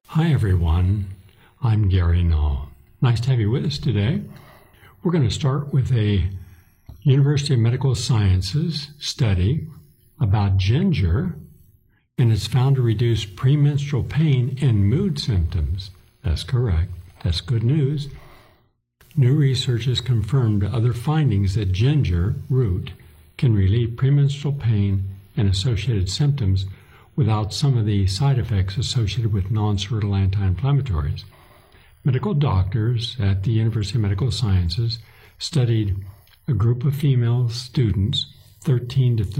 Hi everyone, I'm Gary Null. Nice to have you with us today. We're going to start with a University of Medical Sciences study about ginger, and it's found to reduce premenstrual pain and mood symptoms. That's correct. That's good news. New research has confirmed other findings that ginger root can relieve premenstrual pain and associated symptoms without some of the side effects associated with non-steroidal anti-inflammatories. Medical doctors at the University of Medical Sciences studied a group of female students, 18 to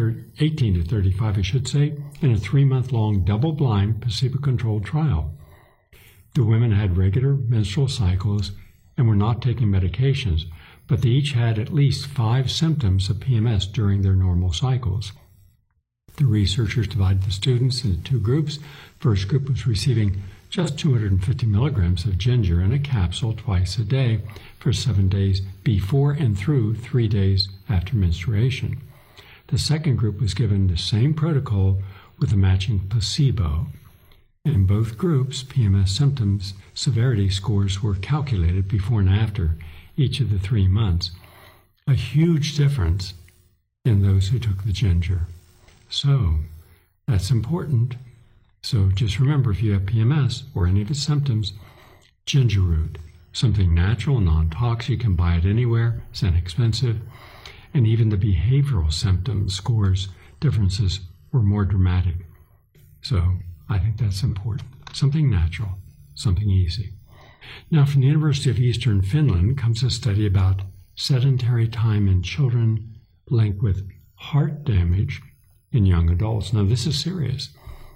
35, I should say, in a 3-month-long double-blind placebo-controlled trial. The women had regular menstrual cycles and were not taking medications, but they each had at least 5 symptoms of PMS during their normal cycles. The researchers divided the students into 2 groups. First group was receiving just 250 milligrams of ginger in a capsule twice a day for 7 days before and through 3 days after menstruation. The second group was given the same protocol with a matching placebo. In both groups, PMS symptoms severity scores were calculated before and after each of the 3 months. A huge difference in those who took the ginger. So, that's important. So just remember, if you have PMS or any of its symptoms, ginger root, something natural, non-toxic, you can buy it anywhere, it's inexpensive, and even the behavioral symptom scores differences were more dramatic. So I think that's important. Something natural, something easy. Now, from the University of Eastern Finland comes a study about sedentary time in children linked with heart damage in young adults. Now, this is serious.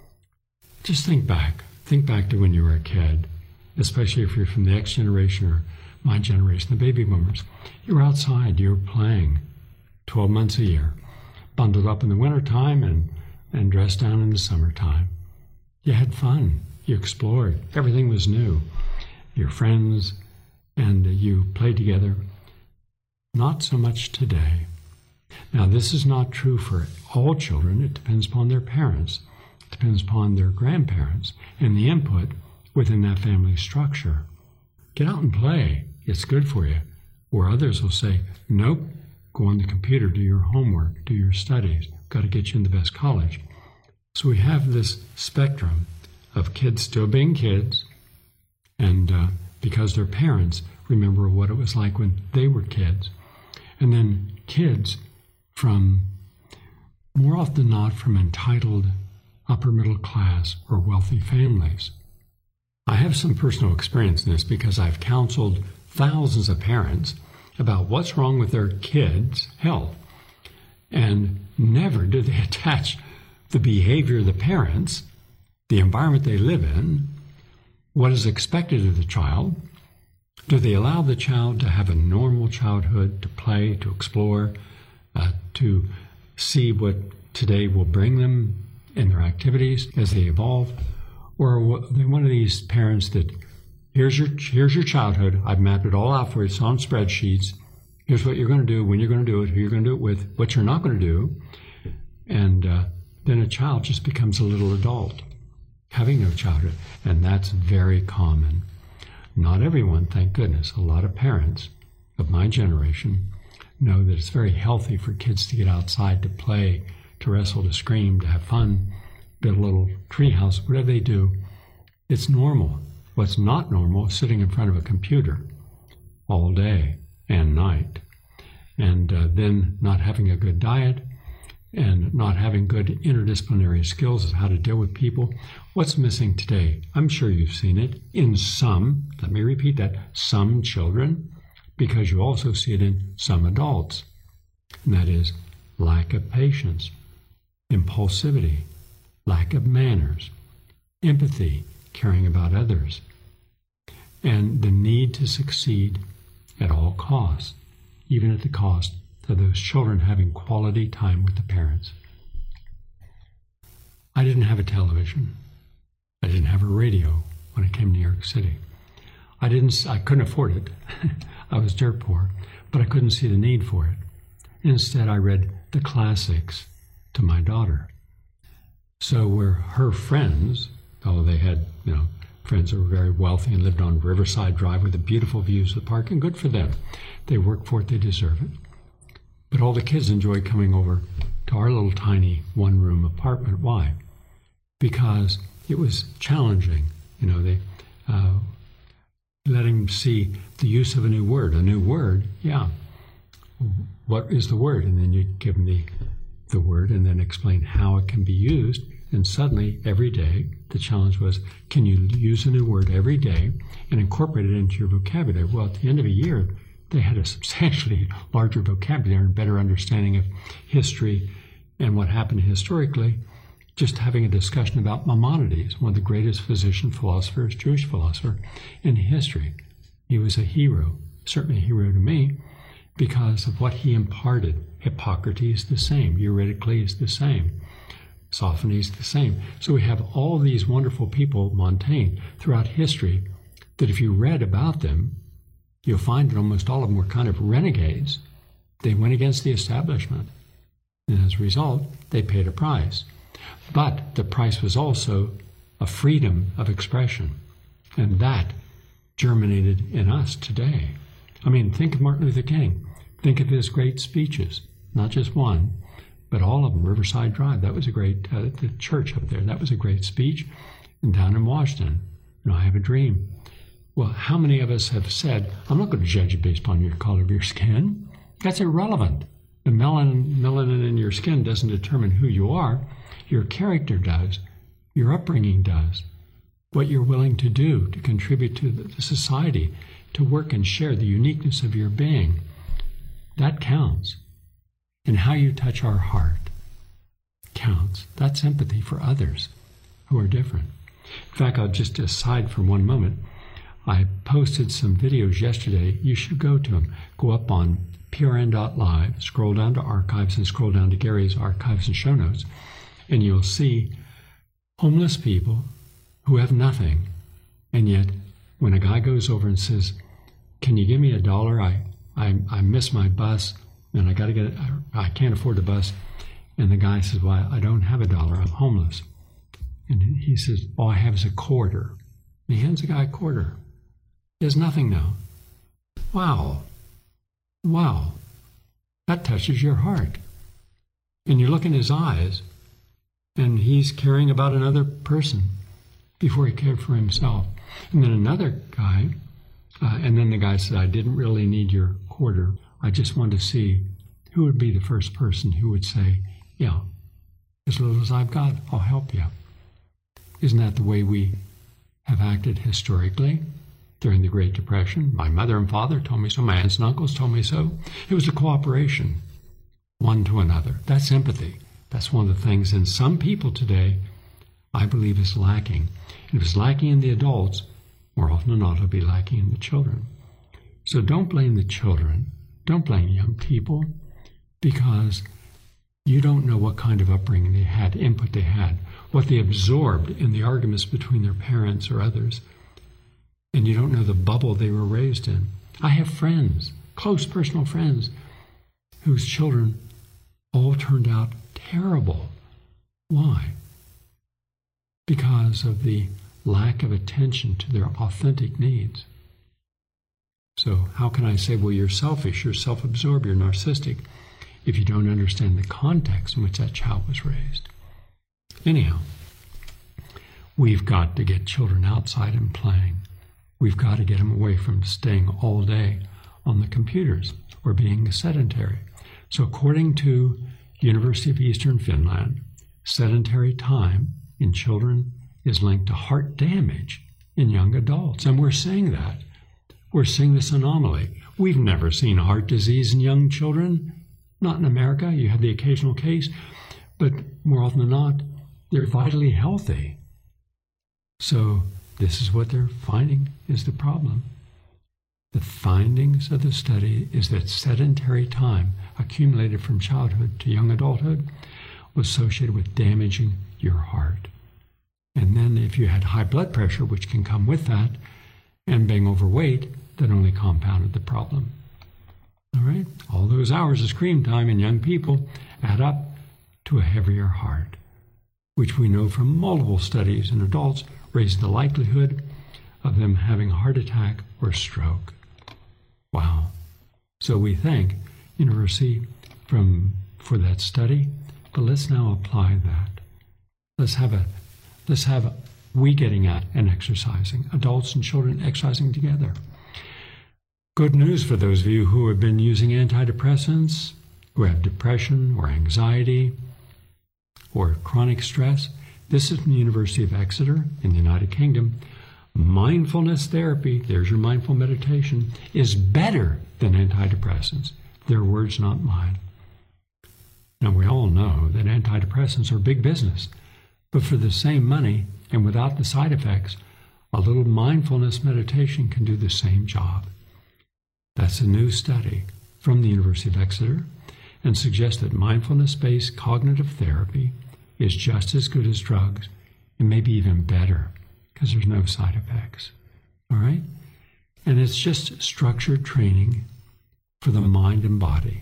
Just think back. Think back to when you were a kid, especially if you're from the X generation or my generation, the baby boomers. You were outside, you were playing 12 months a year, bundled up in the wintertime and dressed down in the summertime. You had fun. You explored. Everything was new. Your friends and you played together. Not so much today. Now, this is not true for all children. It depends upon their parents. It depends upon their grandparents and the input within that family structure. Get out and play. It's good for you. Or others will say, nope, go on the computer, do your homework, do your studies. Got to get you in the best college. So we have this spectrum of kids still being kids, and because their parents remember what it was like when they were kids. And then kids from, more often than not, from entitled upper middle class or wealthy families. I have some personal experience in this because I've counseled thousands of parents about what's wrong with their kids' health. And never do they attach the behavior of the parents, the environment they live in, what is expected of the child. Do they allow the child to have a normal childhood, to play, to explore, to see what today will bring them in their activities as they evolve? Or are they one of these parents that, here's your childhood, I've mapped it all out for you, it's on spreadsheets, here's what you're going to do, when you're going to do it, who you're going to do it with, what you're not going to do, and then a child just becomes a little adult, having no childhood, and that's very common. Not everyone, thank goodness. A lot of parents of my generation know that it's very healthy for kids to get outside, to play, to wrestle, to scream, to have fun, build a little tree house, whatever they do. It's normal. What's not normal is sitting in front of a computer all day and night, and then not having a good diet and not having good interdisciplinary skills of how to deal with people. What's missing today? I'm sure you've seen it in some, let me repeat that, some children, because you also see it in some adults. And that is lack of patience, impulsivity, lack of manners, empathy, caring about others, and the need to succeed at all costs, even at the cost of those children having quality time with the parents. I didn't have a television. I didn't have a radio when I came to New York City. I couldn't afford it. I was dirt poor, but I couldn't see the need for it. Instead, I read the classics to my daughter. So where her friends, although they had, friends that were very wealthy and lived on Riverside Drive with the beautiful views of the park, and good for them. They work for it, they deserve it. But all the kids enjoyed coming over to our little tiny one-room apartment. Why? Because it was challenging. You know, they letting them see the use of a new word. A new word, yeah. What is the word? And then you give them the word and then explain how it can be used. And suddenly, every day, the challenge was, can you use a new word every day and incorporate it into your vocabulary? Well, at the end of a year, they had a substantially larger vocabulary and better understanding of history and what happened historically. Just having a discussion about Maimonides, one of the greatest physician philosophers, Jewish philosopher in history. He was a hero, certainly a hero to me, because of what he imparted. Hippocrates the same, Eurycles the same, Sophones the same. So we have all these wonderful people, Montaigne, throughout history, that if you read about them, you'll find that almost all of them were kind of renegades. They went against the establishment, and as a result, they paid a price. But the price was also a freedom of expression, and that germinated in us today. I mean, think of Martin Luther King. Think of his great speeches, not just one, but all of them. Riverside Drive, that was a great, the church up there, that was a great speech. And down in Washington, you know, I have a dream. Well, how many of us have said, I'm not going to judge you based upon your color of your skin? That's irrelevant. The melanin in your skin doesn't determine who you are. Your character does. Your upbringing does. What you're willing to do to contribute to the society, to work and share the uniqueness of your being, that counts. And how you touch our heart counts. That's empathy for others who are different. In fact, I'll just aside for one moment. I posted some videos yesterday. You should go to them. Go up on prn.live, scroll down to archives, and scroll down to Gary's archives and show notes, and you'll see homeless people who have nothing. And yet, when a guy goes over and says, can you give me $1? I miss my bus, and I can't afford the bus. And the guy says, well, I don't have $1. I'm homeless. And he says, all I have is a quarter. And he hands the guy a quarter. He has nothing now. Wow. Wow. That touches your heart. And you look in his eyes, and he's caring about another person before he cared for himself. And then another guy, and then the guy said, I didn't really need your quarter. I just wanted to see who would be the first person who would say, yeah, as little as I've got, I'll help you. Isn't that the way we have acted historically during the Great Depression? My mother and father told me so. My aunts and uncles told me so. It was a cooperation, one to another. That's empathy. That's one of the things in some people today I believe is lacking. And if it's lacking in the adults, more often than not, it'll be lacking in the children. So don't blame the children. Don't blame young people, because you don't know what kind of upbringing they had, input they had, what they absorbed in the arguments between their parents or others. And you don't know the bubble they were raised in. I have friends, close personal friends, whose children all turned out terrible. Why? Because of the lack of attention to their authentic needs. So how can I say, well, you're selfish, you're self-absorbed, you're narcissistic, if you don't understand the context in which that child was raised? Anyhow, we've got to get children outside and playing. We've got to get them away from staying all day on the computers or being sedentary. So according to University of Eastern Finland, sedentary time in children is linked to heart damage in young adults. And we're seeing that. We're seeing this anomaly. We've never seen heart disease in young children. Not in America. You have the occasional case, but more often than not, they're vitally healthy. So this is what they're finding is the problem. The findings of the study is that sedentary time accumulated from childhood to young adulthood was associated with damaging your heart. And then if you had high blood pressure, which can come with that, and being overweight, that only compounded the problem. All right? All those hours of screen time in young people add up to a heavier heart, which we know from multiple studies in adults raise the likelihood of them having a heart attack or stroke. Wow. So we thank University for that study, but let's now apply that. Let's have we getting out and exercising, adults and children exercising together. Good news for those of you who have been using antidepressants, who have depression or anxiety or chronic stress. This is from the University of Exeter in the United Kingdom. Mindfulness therapy, there's your mindful meditation, is better than antidepressants. Their words, not mine. Now, we all know that antidepressants are big business, but for the same money and without the side effects, a little mindfulness meditation can do the same job. That's a new study from the University of Exeter and suggests that mindfulness-based cognitive therapy is just as good as drugs and maybe even better because there's no side effects. All right? And it's just structured training for the mind and body.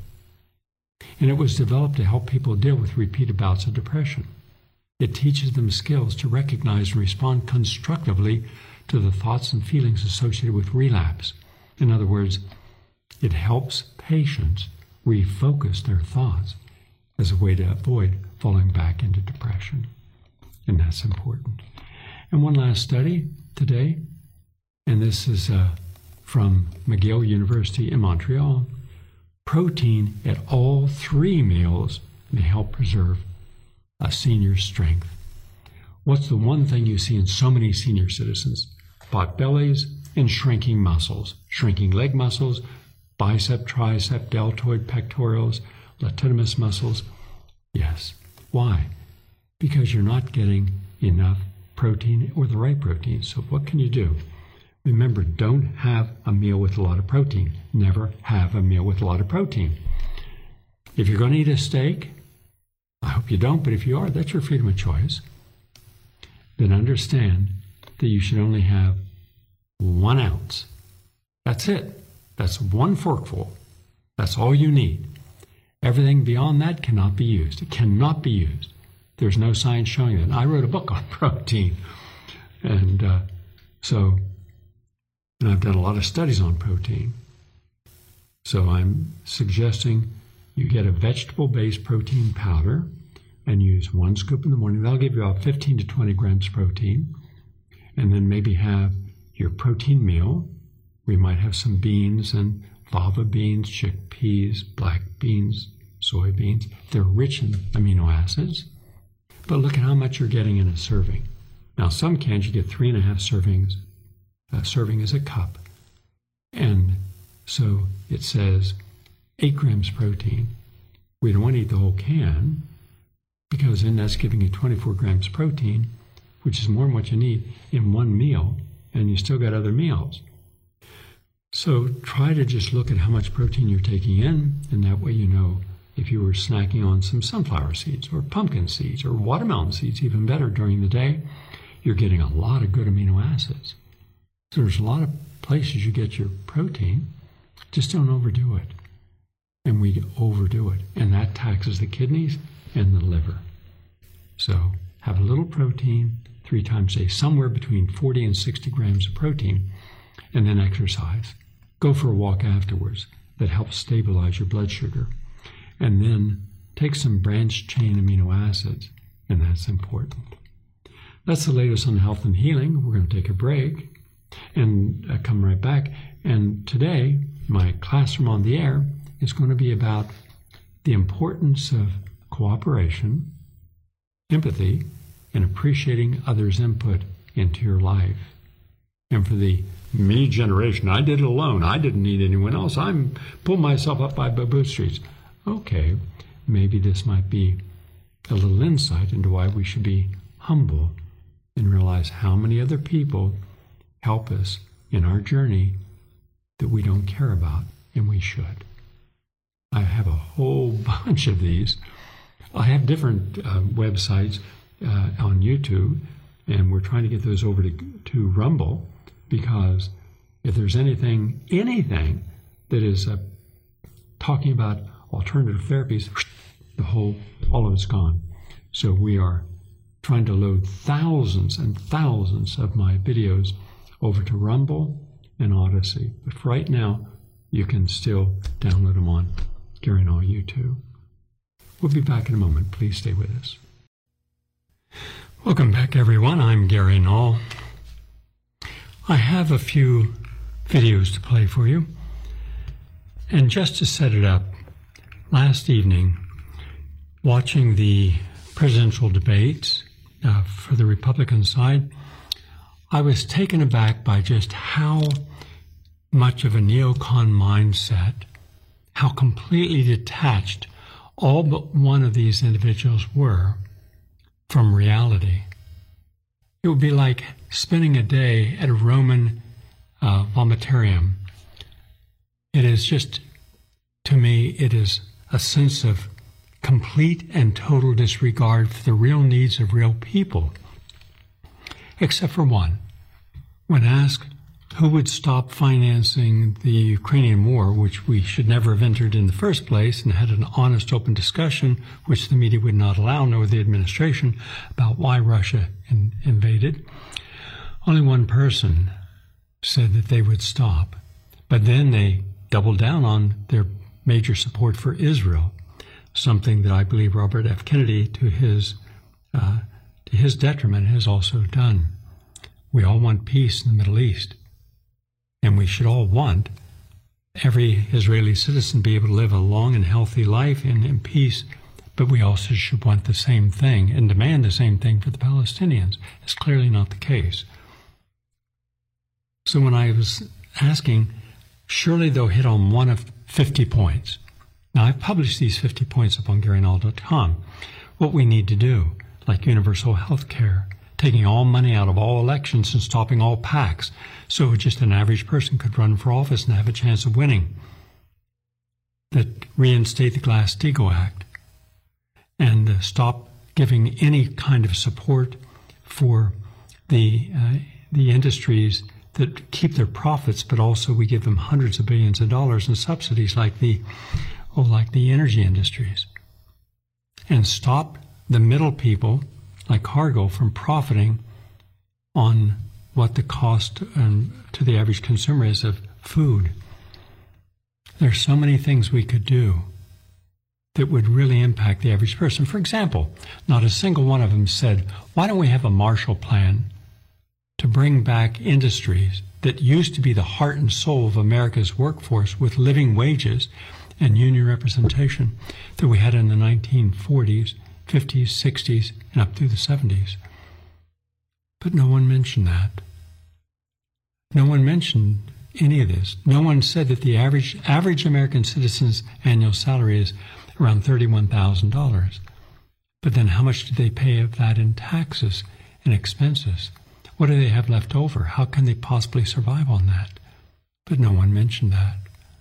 And it was developed to help people deal with repeated bouts of depression. It teaches them skills to recognize and respond constructively to the thoughts and feelings associated with relapse. In other words, it helps patients refocus their thoughts as a way to avoid falling back into depression. And that's important. And one last study today, and this is from McGill University in Montreal. Protein at all 3 meals may help preserve a senior's strength. What's the one thing you see in so many senior citizens? Pot bellies and shrinking muscles, shrinking leg muscles, bicep, tricep, deltoid, pectorals, latissimus muscles. Yes. Why? Because you're not getting enough protein or the right protein. So what can you do? Remember, don't have a meal with a lot of protein. Never have a meal with a lot of protein. If you're going to eat a steak, I hope you don't, but if you are, that's your freedom of choice. Then understand that you should only have 1 ounce. That's it. That's 1 forkful. That's all you need. Everything beyond that cannot be used. It cannot be used. There's no science showing that. I wrote a book on protein. And I've done a lot of studies on protein. So I'm suggesting you get a vegetable-based protein powder and use 1 scoop in the morning. That'll give you about 15 to 20 grams protein. And then maybe have your protein meal. We might have some beans and fava beans, chickpeas, black beans, soybeans. They're rich in amino acids. But look at how much you're getting in a serving. Now, some cans you get 3.5 servings. A serving is a cup. And so it says 8 grams protein. We don't want to eat the whole can because then that's giving you 24 grams protein, which is more than what you need in 1 meal, and you still got other meals. So try to just look at how much protein you're taking in, and that way you know if you were snacking on some sunflower seeds or pumpkin seeds or watermelon seeds, even better during the day, you're getting a lot of good amino acids. So there's a lot of places you get your protein. Just don't overdo it. And we overdo it. And that taxes the kidneys and the liver. So have a little protein 3 times a day, somewhere between 40 and 60 grams of protein, and then exercise. Go for a walk afterwards. That helps stabilize your blood sugar. And then take some branched chain amino acids, and that's important. That's the latest on health and healing. We're going to take a break and come right back. And today, my classroom on the air is going to be about the importance of cooperation, empathy, and appreciating others' input into your life. And for the me generation, I did it alone. I didn't need anyone else. I'm pulling myself up by my bootstraps. Okay, maybe this might be a little insight into why we should be humble and realize how many other people help us in our journey that we don't care about, and we should. I have a whole bunch of these. I have different websites on YouTube, and we're trying to get those over to Rumble, because if there's anything that is talking about alternative therapies, all of it's gone. So we are trying to load thousands and thousands of my videos over to Rumble and Odyssey. But for right now, you can still download them on Gary Null YouTube. We'll be back in a moment. Please stay with us. Welcome back, everyone. I'm Gary Null. I have a few videos to play for you. And just to set it up, last evening, watching the presidential debates for the Republican side, I was taken aback by just how much of a neocon mindset, how completely detached all but one of these individuals were from reality. It would be like spending a day at a Roman vomitarium. It is just, to me, it is a sense of complete and total disregard for the real needs of real people. Except for one. When asked who would stop financing the Ukrainian war, which we should never have entered in the first place, and had an honest, open discussion, which the media would not allow, nor the administration, about why Russia invaded, only one person said that they would stop. But then they doubled down on their major support for Israel, something that I believe Robert F. Kennedy, to his detriment, has also done. We all want peace in the Middle East. And we should all want every Israeli citizen to be able to live a long and healthy life in peace, but we also should want the same thing and demand the same thing for the Palestinians. It's clearly not the case. So when I was asking, surely they'll hit on one of 50 points. Now, I've published these 50 points up on GaryNull.com. What we need to do, like universal health care, taking all money out of all elections and stopping all PACs, so just an average person could run for office and have a chance of winning. That reinstate the Glass-Steagall Act and stop giving any kind of support for the industries that keep their profits, but also we give them hundreds of billions of dollars in subsidies like the energy industries. And stop the middle people like Cargill from profiting on what the cost to the average consumer is of food. There's so many things we could do that would really impact the average person. For example, not a single one of them said, why don't we have a Marshall Plan to bring back industries that used to be the heart and soul of America's workforce with living wages and union representation that we had in the 1940s, 50s, 60s, and up through the 70s. But no one mentioned that. No one mentioned any of this. No one said that the average American citizen's annual salary is around $31,000. But then how much do they pay of that in taxes and expenses? What do they have left over? How can they possibly survive on that? But no one mentioned that.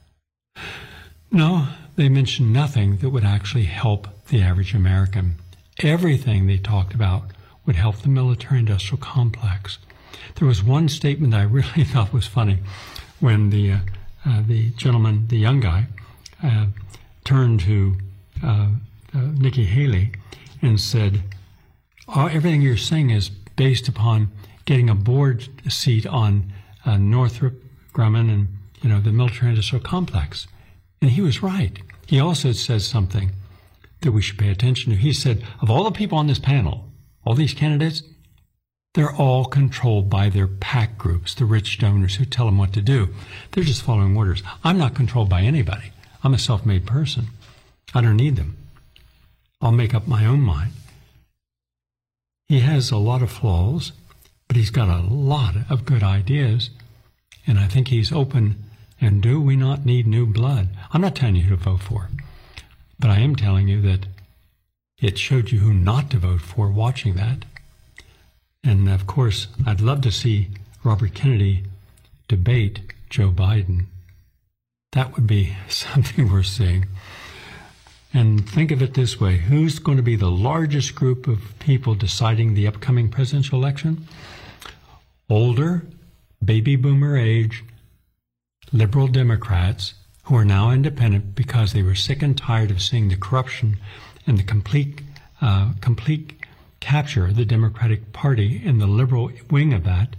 No, they mentioned nothing that would actually help the average American. Everything they talked about would help the military-industrial complex. There was one statement that I really thought was funny when the gentleman, the young guy, turned to Nikki Haley and said, everything you're saying is based upon getting a board seat on Northrop Grumman and the military-industrial complex. And he was right. He also said something that we should pay attention to. He said, of all the people on this panel, all these candidates, they're all controlled by their PAC groups, the rich donors who tell them what to do. They're just following orders. I'm not controlled by anybody. I'm a self-made person. I don't need them. I'll make up my own mind. He has a lot of flaws, but he's got a lot of good ideas, and I think he's open. And do we not need new blood? I'm not telling you who to vote for, but I am telling you that it showed you who not to vote for watching that. And of course, I'd love to see Robert Kennedy debate Joe Biden. That would be something worth seeing. And think of it this way. Who's going to be the largest group of people deciding the upcoming presidential election? Older, baby boomer age, liberal Democrats who are now independent because they were sick and tired of seeing the corruption and the complete capture of the Democratic Party and the liberal wing of that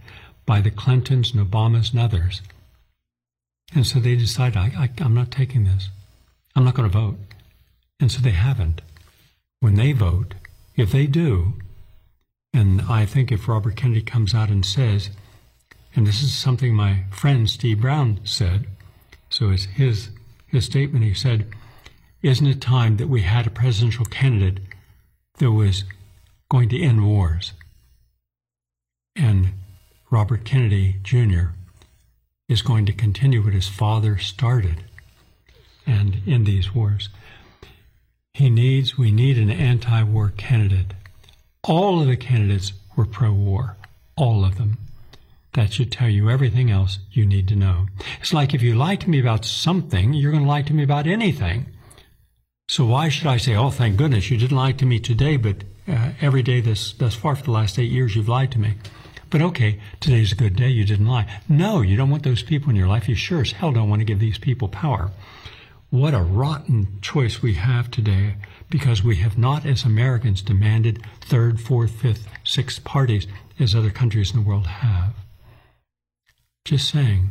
by the Clintons and Obamas and others. And so they decide, I'm not taking this. I'm not going to vote. And so they haven't. When they vote, if they do, and I think if Robert Kennedy comes out and says, and this is something my friend Steve Brown said, so it's his statement, he said, isn't it time that we had a presidential candidate that was going to end wars? And Robert Kennedy Jr. is going to continue what his father started and end these wars. We need an anti-war candidate. All of the candidates were pro-war, all of them. That should tell you everything else you need to know. It's like if you lie to me about something, you're going to lie to me about anything. So why should I say, oh, thank goodness you didn't lie to me today, but every day thus far for the last 8 years you've lied to me. But okay, today's a good day, you didn't lie. No, you don't want those people in your life. You sure as hell don't want to give these people power. What a rotten choice we have today, because we have not, as Americans, demanded third, fourth, fifth, sixth parties as other countries in the world have. Just saying.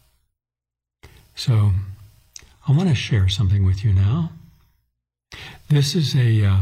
So, I want to share something with you now. This is a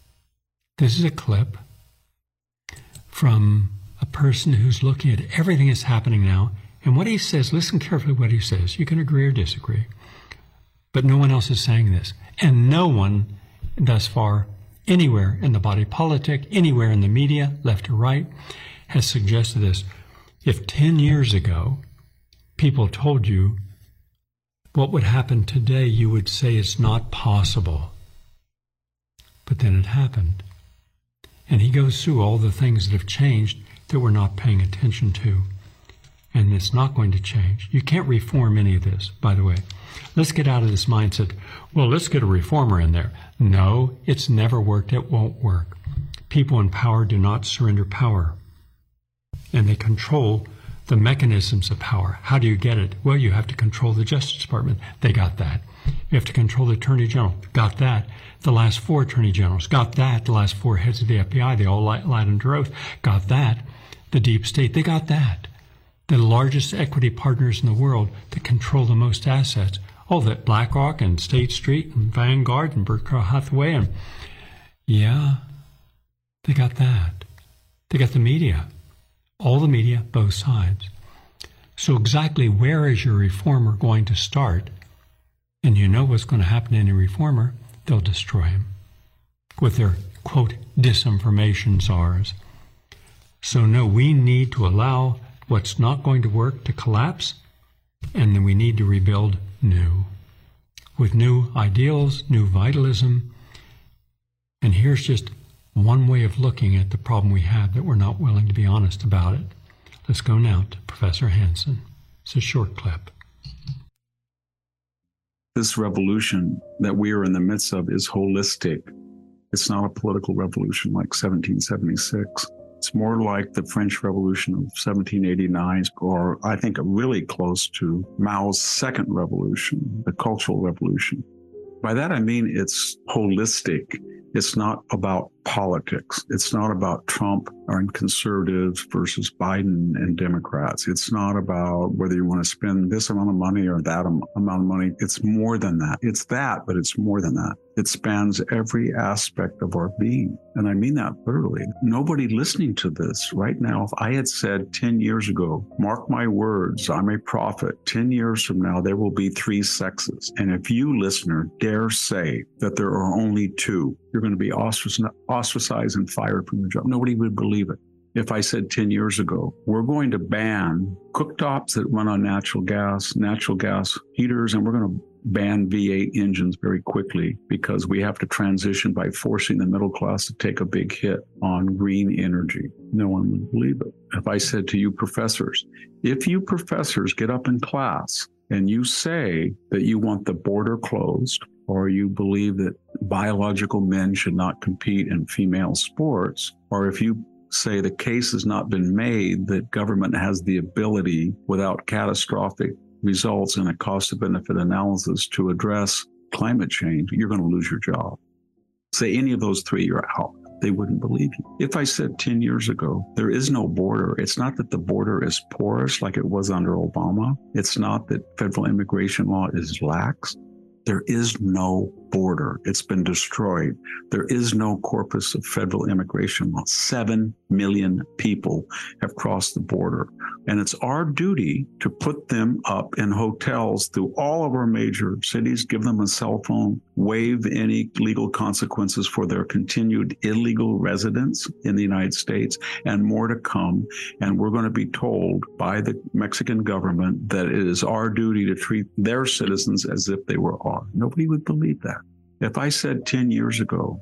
clip from a person who's looking at everything that's happening now, and what he says, listen carefully what he says. You can agree or disagree. But no one else is saying this. And no one, thus far, anywhere in the body politic, anywhere in the media, left or right, has suggested this. If 10 years ago people told you what would happen today, you would say it's not possible. But then it happened. And he goes through all the things that have changed that we're not paying attention to. And it's not going to change. You can't reform any of this, by the way. Let's get out of this mindset, well, let's get a reformer in there. No, it's never worked. It won't work. People in power do not surrender power. And they control the mechanisms of power. How do you get it? Well, you have to control the Justice Department. They got that. You have to control the Attorney General. Got that. The last 4 Attorney Generals. Got that. The last 4 heads of the FBI. They all lied under oath. Got that. The deep state. They got that. The largest equity partners in the world that control the most assets. Oh, that BlackRock and State Street and Vanguard and Berkshire Hathaway and yeah, they got that. They got the media. All the media, both sides. So exactly where is your reformer going to start? And you know what's going to happen to any reformer? They'll destroy him with their, quote, disinformation czars. So no, we need to allow what's not going to work to collapse, and then we need to rebuild new, with new ideals, new vitalism. And here's just one way of looking at the problem we have that we're not willing to be honest about it. Let's go now to Professor Hansen. It's a short clip. This revolution that we are in the midst of is holistic. It's not a political revolution like 1776. It's more like the French Revolution of 1789, or I think really close to Mao's second revolution, the Cultural Revolution. By that I mean it's holistic. It's not about politics. It's not about Trump and conservatives versus Biden and Democrats. It's not about whether you want to spend this amount of money or that amount of money. It's more than that. It's that, but it's more than that. It spans every aspect of our being. And I mean that literally. Nobody listening to this right now, if I had said 10 years ago, mark my words, I'm a prophet, 10 years from now, there will be 3 sexes. And if you, listener, dare say that there are only 2, you're going to be ostracized and fired from your job. Nobody would believe it. If I said 10 years ago, we're going to ban cooktops that run on natural gas heaters, and we're going to ban V8 engines very quickly because we have to transition by forcing the middle class to take a big hit on green energy. No one would believe it. If I said to you professors, if you professors get up in class and you say that you want the border closed, or you believe that biological men should not compete in female sports, or if you say the case has not been made that government has the ability without catastrophic results in a cost-benefit analysis to address climate change, you're going to lose your job. Say any of those 3, you're out. They wouldn't believe you. If I said 10 years ago, there is no border, it's not that the border is porous like it was under Obama. It's not that federal immigration law is lax. There is no border. It's been destroyed. There is no corpus of federal immigration law. 7 million people have crossed the border. And it's our duty to put them up in hotels through all of our major cities, give them a cell phone, waive any legal consequences for their continued illegal residence in the United States, and more to come. And we're going to be told by the Mexican government that it is our duty to treat their citizens as if they were ours. Nobody would believe that. If I said 10 years ago,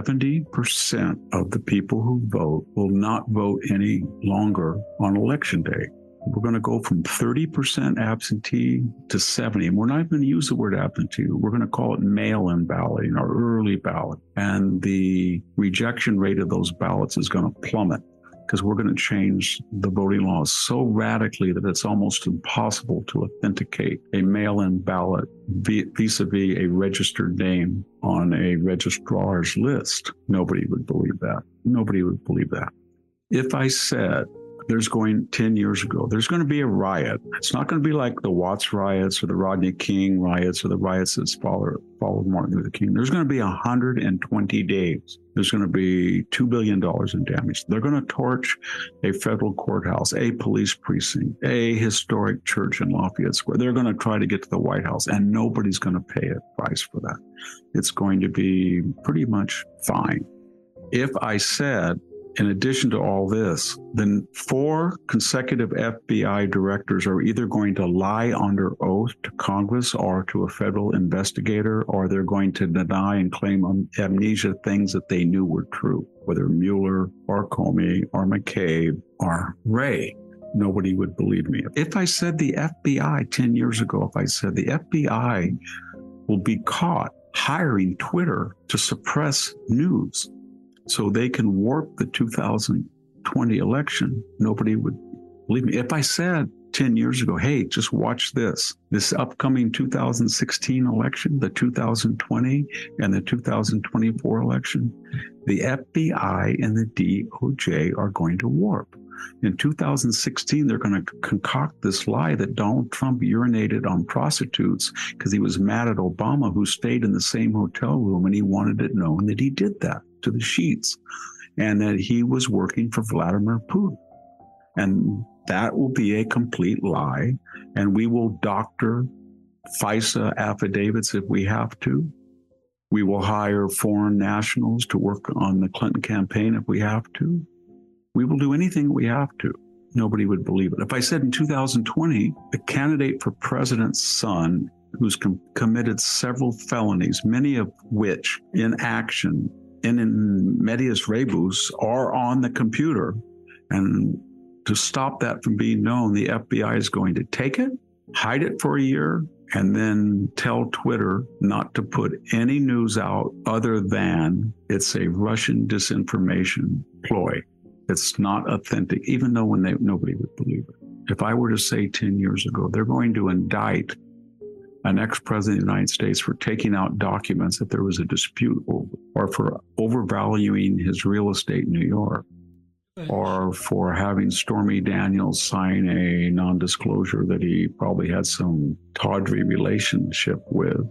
70% of the people who vote will not vote any longer on election day. We're going to go from 30% absentee to 70. And we're not even going to use the word absentee. We're going to call it mail-in balloting or early ballot. And the rejection rate of those ballots is going to plummet, because we're going to change the voting laws so radically that it's almost impossible to authenticate a mail-in ballot vis-a-vis a registered name on a registrar's list. Nobody would believe that. Nobody would believe that. If I said there's going 10 years ago, there's going to be a riot. It's not going to be like the Watts riots or the Rodney King riots or the riots that followed Martin Luther King. There's going to be 120 days. There's going to be $2 billion in damage. They're going to torch a federal courthouse, a police precinct, a historic church in Lafayette Square. They're going to try to get to the White House, and nobody's going to pay a price for that. It's going to be pretty much fine. If I said, in addition to all this, then 4 consecutive FBI directors are either going to lie under oath to Congress or to a federal investigator, or they're going to deny and claim amnesia things that they knew were true, whether Mueller or Comey or McCabe or Wray. Nobody would believe me. If I said the FBI 10 years ago, if I said the FBI will be caught hiring Twitter to suppress news so they can warp the 2020 election, nobody would believe me. If I said 10 years ago, hey, just watch this upcoming 2016 election, the 2020 and the 2024 election, the FBI and the DOJ are going to warp. In 2016, they're going to concoct this lie that Donald Trump urinated on prostitutes because he was mad at Obama, who stayed in the same hotel room, and he wanted it known that he did that to the sheets, and that he was working for Vladimir Putin. And that will be a complete lie, and we will doctor FISA affidavits if we have to. We will hire foreign nationals to work on the Clinton campaign if we have to. We will do anything we have to. Nobody would believe it. If I said in 2020, the candidate for president's son, who's committed several felonies, many of which in action, in medias rebus, are on the computer, and to stop that from being known, the FBI is going to take it, hide it for a year, and then tell Twitter not to put any news out other than it's a Russian disinformation ploy. It's not authentic, even though nobody would believe it. If I were to say 10 years ago, they're going to indict an ex-president of the United States for taking out documents that there was a dispute over, or for overvaluing his real estate in New York, or for having Stormy Daniels sign a non-disclosure that he probably had some tawdry relationship with,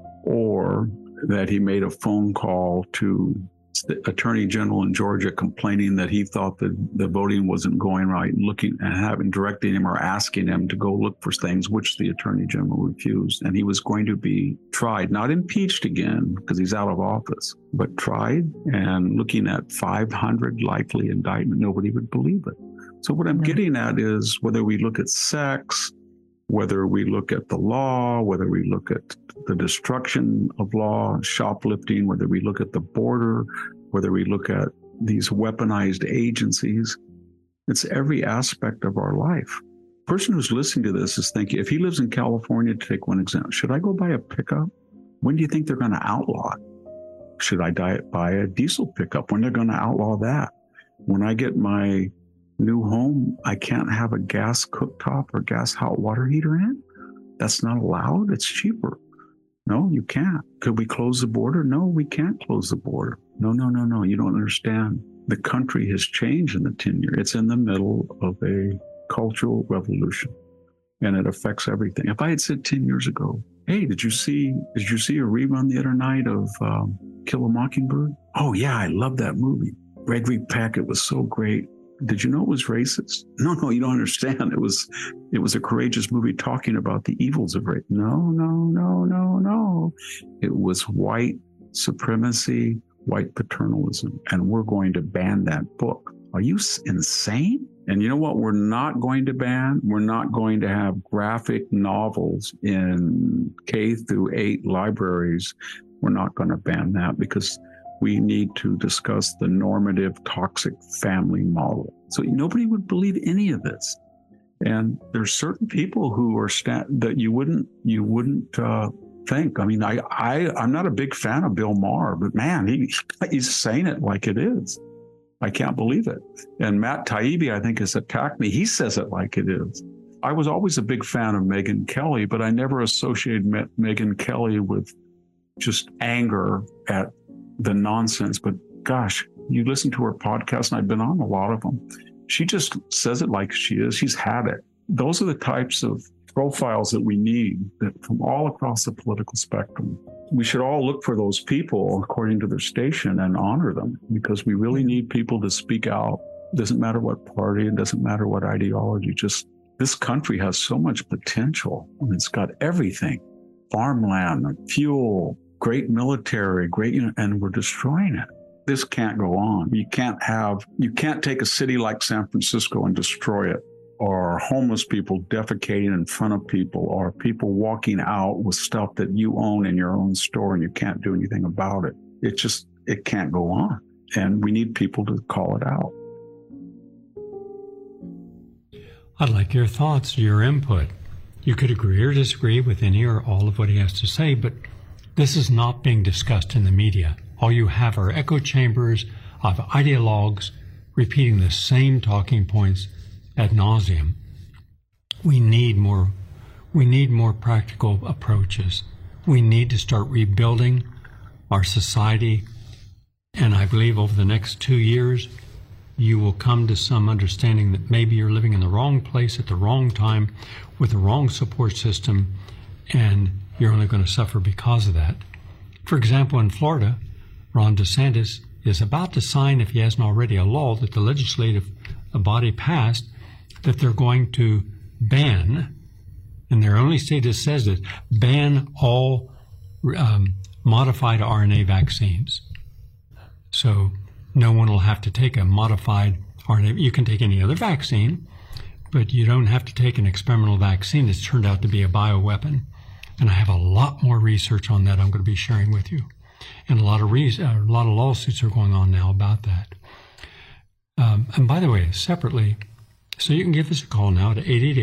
or that he made a phone call to the Attorney General in Georgia complaining that he thought that the voting wasn't going right, and directing him or asking him to go look for things, which the Attorney General refused. And he was going to be tried, not impeached again because he's out of office, but tried, and looking at 500 likely indictment, nobody would believe it. So what I'm getting at is, whether we look at sex, whether we look at the law, whether we look at the destruction of law, shoplifting, whether we look at the border, whether we look at these weaponized agencies, it's every aspect of our life. The person who's listening to this is thinking, if he lives in California, to take one example, should I go buy a pickup? When do you think they're going to outlaw it? Should I buy a diesel pickup? When they're going to outlaw that? When I get my new home, I can't have a gas cooktop or gas hot water heater in it? That's not allowed. It's cheaper. No, you can't. Could we close the border? No, we can't close the border. No. You don't understand. The country has changed in the 10 years. It's in the middle of a cultural revolution, and it affects everything. If I had said 10 years ago, hey, did you see a rerun the other night of Kill a Mockingbird? Oh yeah, I love that movie. Gregory Peck, it was so great. Did you know it was racist? No, you don't understand. It was a courageous movie talking about the evils of race. No. It was white supremacy, white paternalism, and we're going to ban that book. Are you insane? And you know what we're not going to ban? We're not going to have graphic novels in K through 8 libraries. We're not going to ban that because we need to discuss the normative toxic family model. So nobody would believe any of this. And there's certain people who are that you wouldn't think. I mean, I'm not a big fan of Bill Maher, but man, he's saying it like it is. I can't believe it. And Matt Taibbi, I think, has attacked me. He says it like it is. I was always a big fan of Megyn Kelly, but I never associated Megyn Kelly with just anger at the nonsense. But gosh, you listen to her podcast, and I've been on a lot of them. She just says it like she is. She's had it. Those are the types of profiles that we need from all across the political spectrum. We should all look for those people according to their station and honor them, because we really need people to speak out. It doesn't matter what party, it doesn't matter what ideology. Just this country has so much potential. I mean, it's got everything: farmland, fuel, great military, and we're destroying it. This can't go on. You can't take a city like San Francisco and destroy it, or homeless people defecating in front of people, or people walking out with stuff that you own in your own store and you can't do anything about it. It can't go on. And we need people to call it out. I'd like your thoughts, your input. You could agree or disagree with any or all of what he has to say, but this is not being discussed in the media. All you have are echo chambers of ideologues repeating the same talking points ad nauseum. We need more practical approaches. We need to start rebuilding our society, and I believe over the next 2 years you will come to some understanding that maybe you're living in the wrong place at the wrong time with the wrong support system, and you're only going to suffer because of that. For example, in Florida, Ron DeSantis is about to sign, if he hasn't already, a law that the legislative body passed that they're going to ban, and their only state that says it, ban all modified RNA vaccines. So no one will have to take a modified RNA. You can take any other vaccine, but you don't have to take an experimental vaccine that's turned out to be a bioweapon. And I have a lot more research on that I'm going to be sharing with you. And a lot of lawsuits are going on now about that. And by the way, separately, so you can give us a call now to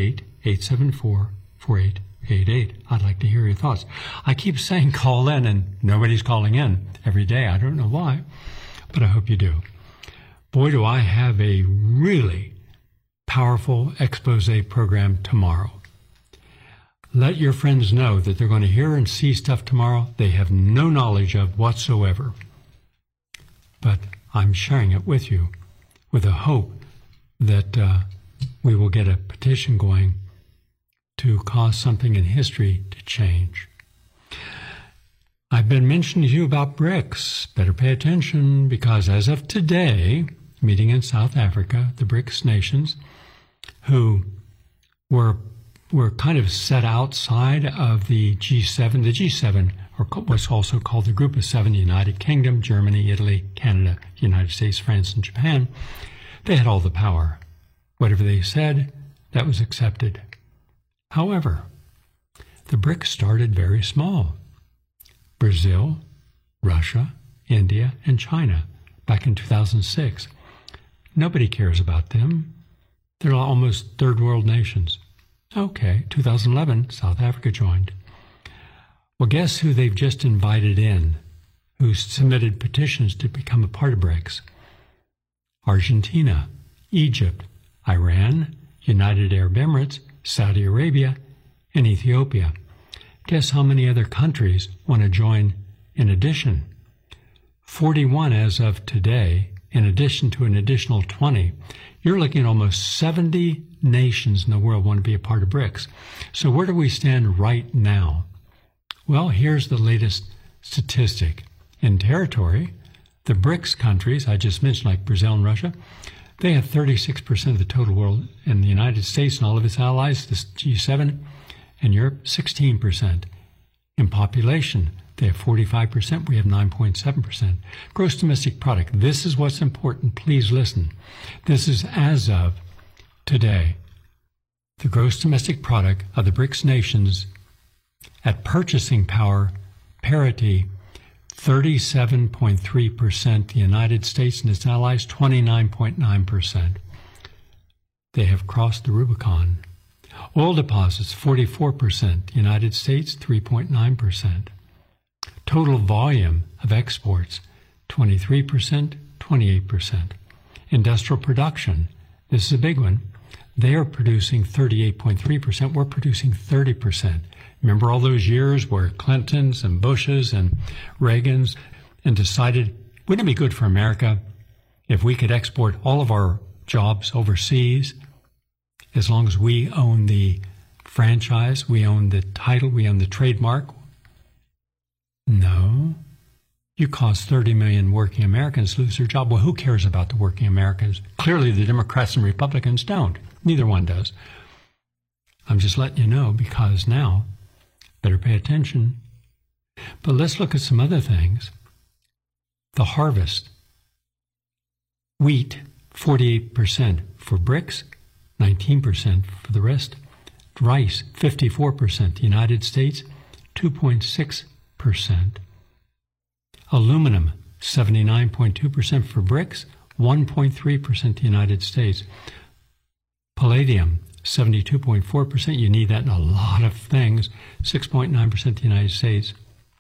888-874-4888. I'd like to hear your thoughts. I keep saying call in, and nobody's calling in every day. I don't know why, but I hope you do. Boy, do I have a really powerful expose program tomorrow. Let your friends know that they're going to hear and see stuff tomorrow they have no knowledge of whatsoever. But I'm sharing it with you with a hope that we will get a petition going to cause something in history to change. I've been mentioning to you about BRICS. Better pay attention, because as of today, meeting in South Africa, the BRICS nations, who were kind of set outside of the G7. The G7, or what's also called the Group of Seven: the United Kingdom, Germany, Italy, Canada, United States, France, and Japan. They had all the power. Whatever they said, that was accepted. However, the BRICS started very small. Brazil, Russia, India, and China back in 2006. Nobody cares about them. They're almost third world nations. Okay, 2011, South Africa joined. Well, guess who they've just invited in, who submitted petitions to become a part of BRICS? Argentina, Egypt, Iran, United Arab Emirates, Saudi Arabia, and Ethiopia. Guess how many other countries want to join in addition? 41 as of today, in addition to an additional 20, you're looking at almost 70 nations in the world want to be a part of BRICS. So where do we stand right now? Well, here's the latest statistic. In territory, the BRICS countries, I just mentioned, like Brazil and Russia, they have 36% of the total world, and the United States and all of its allies, the G7, and Europe, 16%. In population, they have 45%, we have 9.7%. Gross domestic product, this is what's important, please listen. This is as of today. The gross domestic product of the BRICS nations at purchasing power parity, 37.3%, the United States and its allies, 29.9%. They have crossed the Rubicon. Oil deposits, 44%, United States, 3.9%. Total volume of exports, 23%, 28%. Industrial production, this is a big one. They are producing 38.3%. We're producing 30%. Remember all those years where Clintons and Bushes and Reagans and decided, wouldn't it be good for America if we could export all of our jobs overseas as long as we own the franchise, we own the title, we own the trademark? No. You cause 30 million working Americans lose their job. Well, who cares about the working Americans? Clearly, the Democrats and Republicans don't. Neither one does. I'm just letting you know because now, better pay attention. But let's look at some other things. The harvest. Wheat, 48% for BRICS, 19% for the rest. Rice, 54%. The United States, 2.6%. Aluminum, 79.2% for BRICS, 1.3% the United States. Palladium, 72.4%. You need that in a lot of things. 6.9% the United States.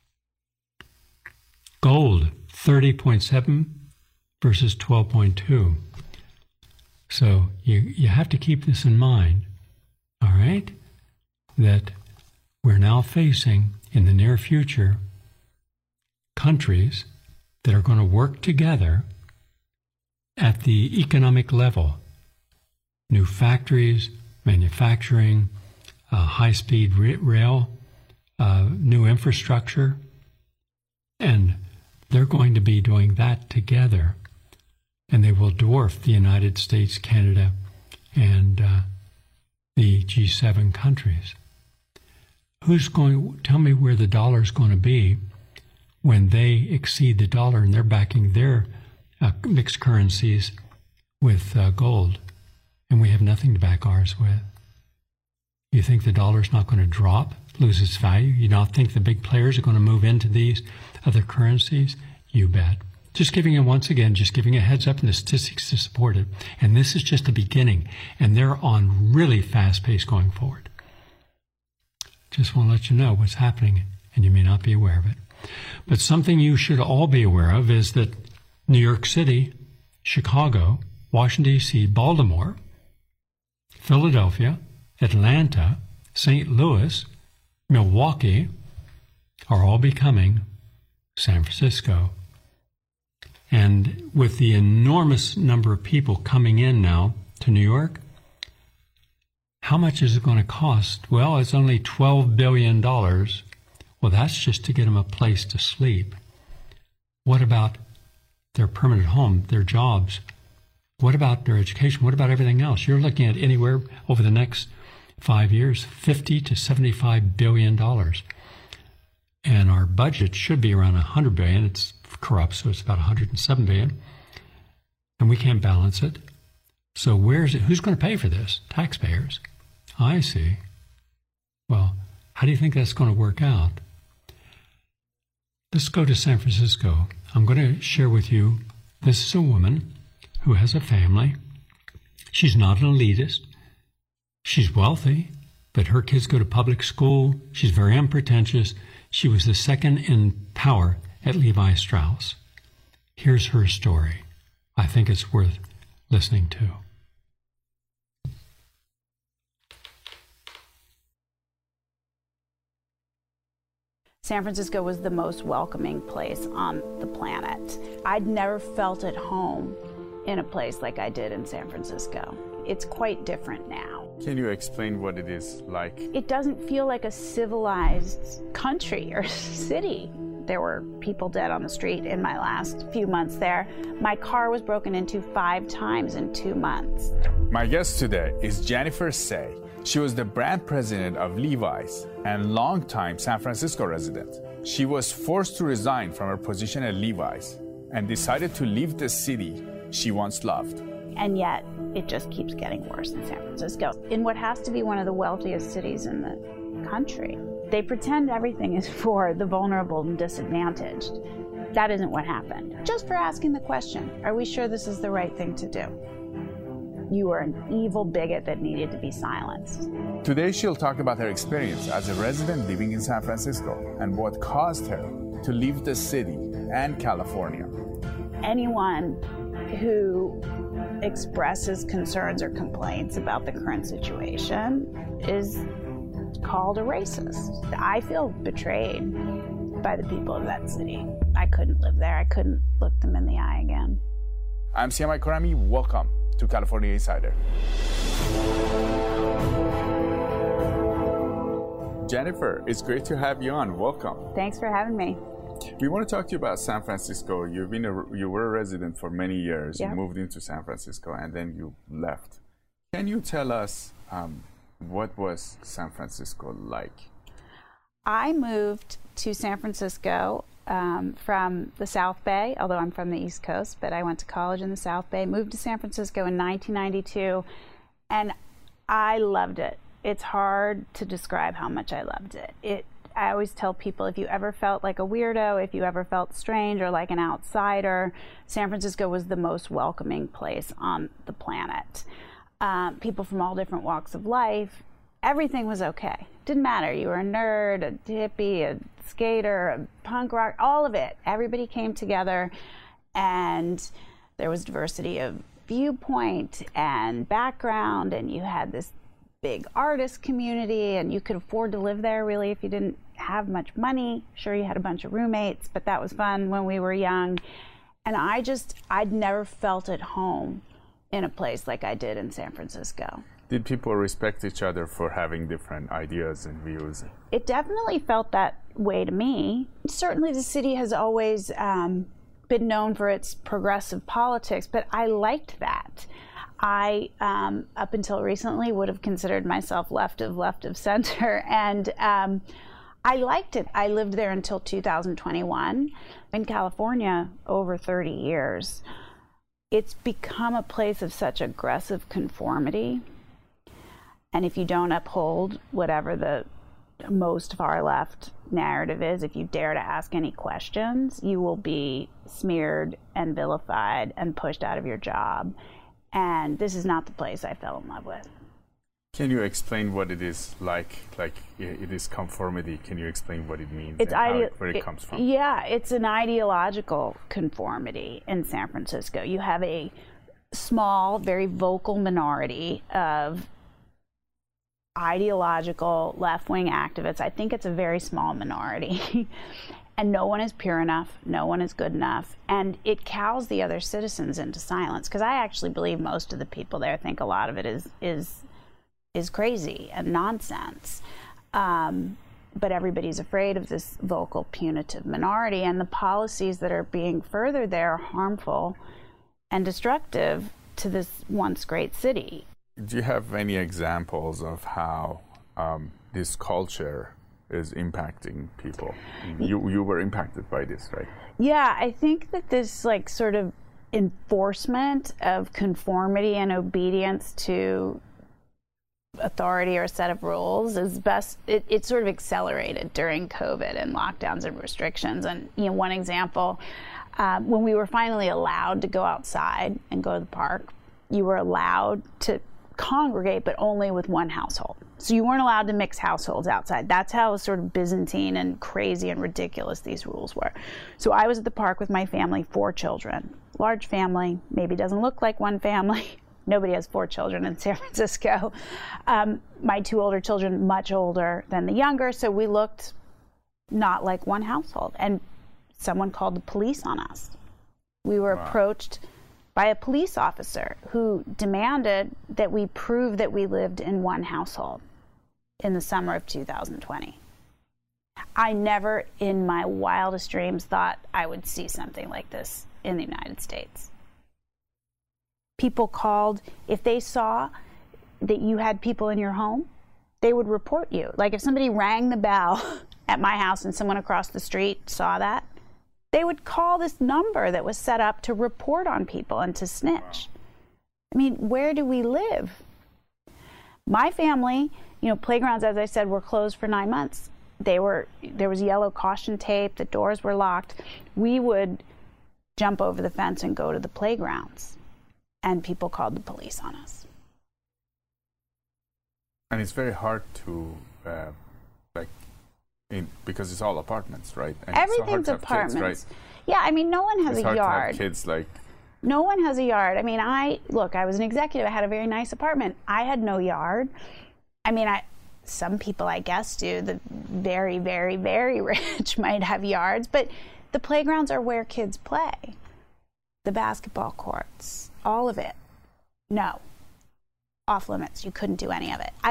Gold, 30.7 versus 12.2. So you have to keep this in mind, all right, that we're now facing in the near future countries that are going to work together at the economic level. New factories, manufacturing, high-speed rail, new infrastructure, and they're going to be doing that together, and they will dwarf the United States, Canada, and the G7 countries. Tell me where the dollar is going to be when they exceed the dollar and they're backing their mixed currencies with gold, and we have nothing to back ours with. You think the dollar's not going to drop, lose its value? You don't think the big players are going to move into these other currencies? You bet. Just giving you a heads up and the statistics to support it. And this is just the beginning, and they're on really fast pace going forward. Just want to let you know what's happening, and you may not be aware of it. But something you should all be aware of is that New York City, Chicago, Washington, D.C., Baltimore, Philadelphia, Atlanta, St. Louis, Milwaukee are all becoming San Francisco. And with the enormous number of people coming in now to New York, how much is it going to cost? Well, it's only $12 billion. Well, that's just to get them a place to sleep. What about their permanent home, their jobs? What about their education? What about everything else? You're looking at anywhere over the next 5 years, $50 to $75 billion. And our budget should be around $100 billion. It's corrupt, so it's about $107 billion. And we can't balance it. So where is it? Who's going to pay for this? Taxpayers. I see. Well, how do you think that's going to work out? Let's go to San Francisco. I'm going to share with you, this is a woman who has a family. She's not an elitist. She's wealthy, but her kids go to public school. She's very unpretentious. She was the second in power at Levi Strauss. Here's her story. I think it's worth listening to. San Francisco was the most welcoming place on the planet. I'd never felt at home in a place like I did in San Francisco. It's quite different now. Can you explain what it is like? It doesn't feel like a civilized country or city. There were people dead on the street in my last few months there. My car was broken into 5 times in 2 months. My guest today is Jennifer Say. She was the brand president of Levi's and longtime San Francisco resident. She was forced to resign from her position at Levi's and decided to leave the city she once loved. And yet, it just keeps getting worse in San Francisco, in what has to be one of the wealthiest cities in the country. They pretend everything is for the vulnerable and disadvantaged. That isn't what happened. Just for asking the question, are we sure this is the right thing to do? You are an evil bigot that needed to be silenced. Today, she'll talk about her experience as a resident living in San Francisco and what caused her to leave the city and California. Anyone who expresses concerns or complaints about the current situation is called a racist. I feel betrayed by the people of that city. I couldn't live there. I couldn't look them in the eye again. I'm Siamai Karami. Welcome to California Insider. Jennifer, it's great to have you on. Welcome. Thanks for having me. We want to talk to you about San Francisco. You were a resident for many years. Yeah. You moved into San Francisco and then you left. Can you tell us what was San Francisco like? I moved to San Francisco from the South Bay, although I'm from the East Coast, but I went to college in the South Bay, moved to San Francisco in 1992, and I loved it. It's hard to describe how much I loved it. I always tell people, if you ever felt like a weirdo, if you ever felt strange or like an outsider, San Francisco was the most welcoming place on the planet. People from all different walks of life, everything was okay. Didn't matter. You were a nerd, a hippie, a skater, a punk rock, all of it. Everybody came together, and there was diversity of viewpoint and background, and you had this big artist community, and you could afford to live there really if you didn't have much money. Sure, you had a bunch of roommates, but that was fun when we were young. And I'd never felt at home in a place like I did in San Francisco. Did people respect each other for having different ideas and views? It definitely felt that way to me. Certainly the city has always been known for its progressive politics, but I liked that. I, up until recently, would have considered myself left of center, and I liked it. I lived there until 2021. In California, over 30 years. It's become a place of such aggressive conformity, and if you don't uphold whatever the most far left narrative is, if you dare to ask any questions, you will be smeared and vilified and pushed out of your job. And this is not the place I fell in love with. Can you explain what it is like it is conformity? Can you explain what it means It's and where it comes from? Yeah, it's an ideological conformity in San Francisco. You have a small, very vocal minority of ideological left-wing activists. I think it's a very small minority. And no one is pure enough, no one is good enough, and it cows the other citizens into silence. Because I actually believe most of the people there think a lot of it is crazy and nonsense. But everybody's afraid of this vocal, punitive minority, and the policies that are being furthered there are harmful and destructive to this once great city. Do you have any examples of how this culture is impacting people? You were impacted by this, right? Yeah, I think that this sort of enforcement of conformity and obedience to authority or a set of rules is best. It sort of accelerated during COVID and lockdowns and restrictions. And one example, when we were finally allowed to go outside and go to the park, you were allowed to congregate, but only with one household. So you weren't allowed to mix households outside. That's how sort of Byzantine and crazy and ridiculous these rules were. So I was at the park with my family, 4 children. Large family, maybe doesn't look like one family. Nobody has 4 children in San Francisco. My 2 older children, much older than the younger, so we looked not like one household. And someone called the police on us. We were approached by a police officer who demanded that we prove that we lived in one household in the summer of 2020. I never in my wildest dreams thought I would see something like this in the United States. People called, if they saw that you had people in your home, they would report you. Like if somebody rang the bell at my house and someone across the street saw that, they would call this number that was set up to report on people and to snitch. I mean, where do we live? My family, playgrounds, as I said, were closed for 9 months. There was yellow caution tape, the doors were locked. We would jump over the fence and go to the playgrounds, and people called the police on us. And it's very hard to, because it's all apartments, right? And everything's so apartments. Kids, right? Yeah, I mean, no one has it's a hard yard. To have kids No one has a yard. I mean, I was an executive. I had a very nice apartment. I had no yard. I mean, some people, I guess, do. The very, very, very rich might have yards, but the playgrounds are where kids play. The basketball courts, all of it. No. Off limits. You couldn't do any of it.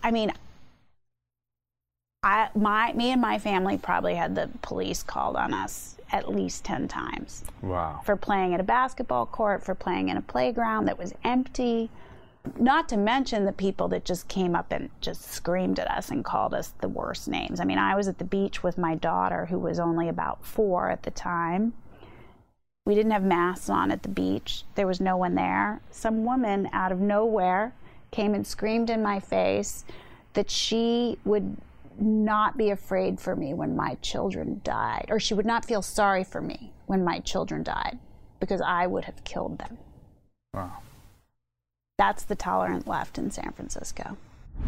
Me and my family probably had the police called on us at least 10 times. Wow. For playing at a basketball court, for playing in a playground that was empty. Not to mention the people that just came up and just screamed at us and called us the worst names. I mean, I was at the beach with my daughter, who was only about 4 at the time. We didn't have masks on at the beach. There was no one there. Some woman out of nowhere came and screamed in my face that she would not be afraid for me when my children died, or she would not feel sorry for me when my children died, because I would have killed them. Wow. That's the tolerant left in San Francisco.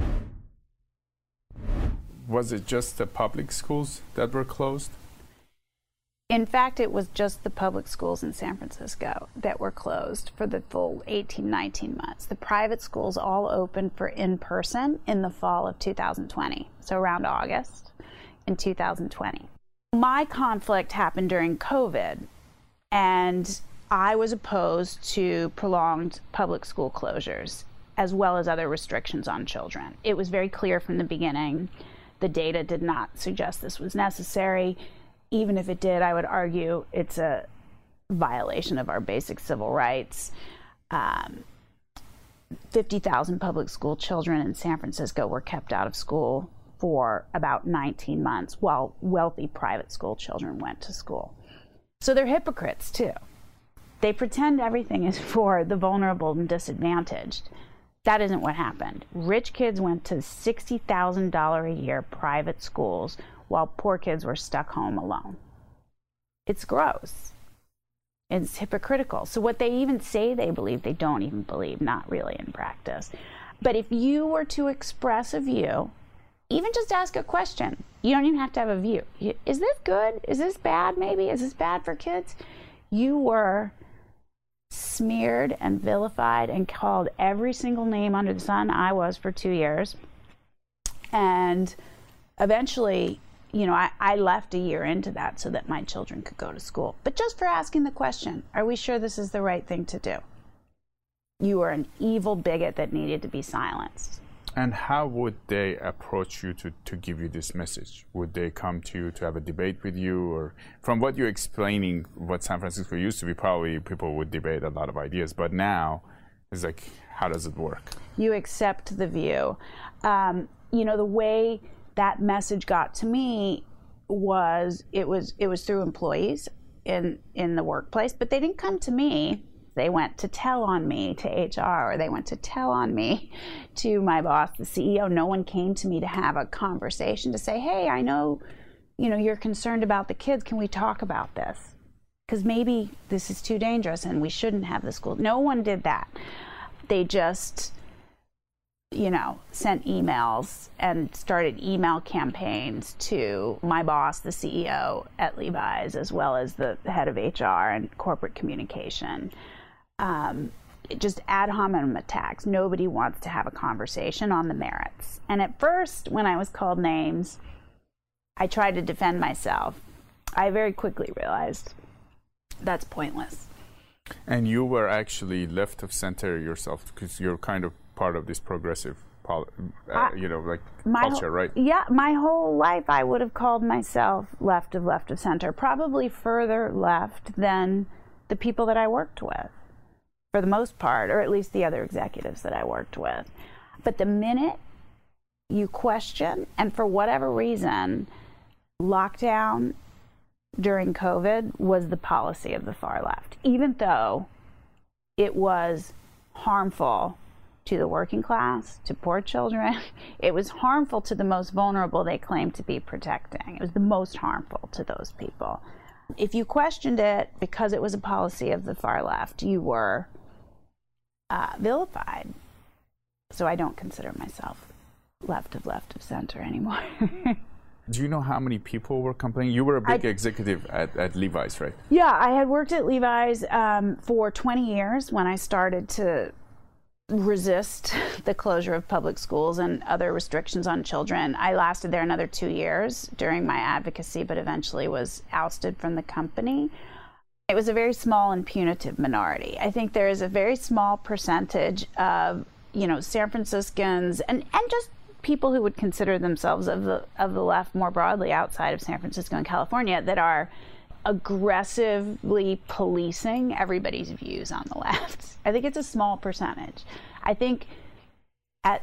Was it just the public schools that were closed? In fact, it was just the public schools in San Francisco that were closed for the full 18, 19 months. The private schools all opened for in-person in the fall of 2020, so around August in 2020. My conflict happened during COVID, and I was opposed to prolonged public school closures, as well as other restrictions on children. It was very clear from the beginning. The data did not suggest this was necessary. Even if it did, I would argue it's a violation of our basic civil rights. 50,000 public school children in San Francisco were kept out of school for about 19 months, while wealthy private school children went to school. So they're hypocrites, too. They pretend everything is for the vulnerable and disadvantaged. That isn't what happened. Rich kids went to $60,000 a year private schools, while poor kids were stuck home alone. It's gross. It's hypocritical. So what they even say they believe, they don't even believe, not really in practice. But if you were to express a view, even just ask a question, you don't even have to have a view. Is this good? Is this bad maybe? Is this bad for kids? You were smeared and vilified and called every single name under the sun. I was for 2 years. And eventually, I left a year into that so that my children could go to school. But just for asking the question, are we sure this is the right thing to do? You were an evil bigot that needed to be silenced. And how would they approach you to give you this message? Would they come to you to have a debate with you? Or from what you're explaining, what San Francisco used to be, probably people would debate a lot of ideas. But now, it's like, how does it work? You accept the view. The way that message got to me was it was through employees in the workplace, but they didn't come to me. They went to tell on me to HR, or they went to tell on me to my boss, the CEO. No one came to me to have a conversation to say, hey, I know, you're concerned about the kids. Can we talk about this? Because maybe this is too dangerous and we shouldn't have the school. No one did that. They just, sent emails and started email campaigns to my boss, the CEO at Levi's, as well as the head of HR and corporate communication. Just ad hominem attacks. Nobody wants to have a conversation on the merits. And at first, when I was called names, I tried to defend myself. I very quickly realized that's pointless. And you were actually left of center yourself because you're kind of part of this progressive, culture, right? Yeah, my whole life I would have called myself left of center, probably further left than the people that I worked with, for the most part, or at least the other executives that I worked with. But the minute you question, and for whatever reason, lockdown during COVID was the policy of the far left, even though it was harmful to the working class, to poor children. It was harmful to the most vulnerable they claimed to be protecting. It was the most harmful to those people. If you questioned it because it was a policy of the far left, you were vilified. So I don't consider myself left of center anymore. Do you know how many people were complaining? You were a big executive at Levi's, right? Yeah, I had worked at Levi's for 20 years when I started to resist the closure of public schools and other restrictions on children. I lasted there another 2 years during my advocacy, but eventually was ousted from the company. It was a very small and punitive minority. I think there is a very small percentage of, San Franciscans and just people who would consider themselves of the left more broadly outside of San Francisco and California that are aggressively policing everybody's views on the left. I think it's a small percentage. I think at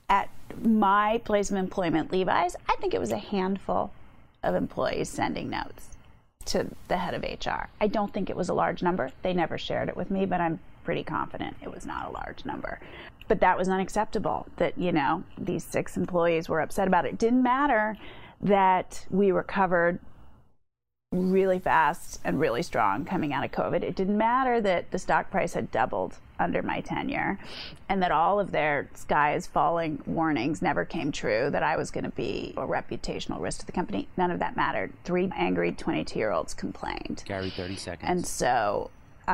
my place of employment, Levi's, I think it was a handful of employees sending notes to the head of HR. I don't think it was a large number. They never shared it with me, but I'm pretty confident it was not a large number. But that was unacceptable, that, these 6 employees were upset about it. It didn't matter that we recovered really fast and really strong coming out of COVID. It didn't matter that the stock price had doubled under my tenure and that all of their sky is falling warnings never came true, that I was going to be a reputational risk to the company. None of that mattered. 3 angry 22-year-olds complained. Gary, 30 seconds. And so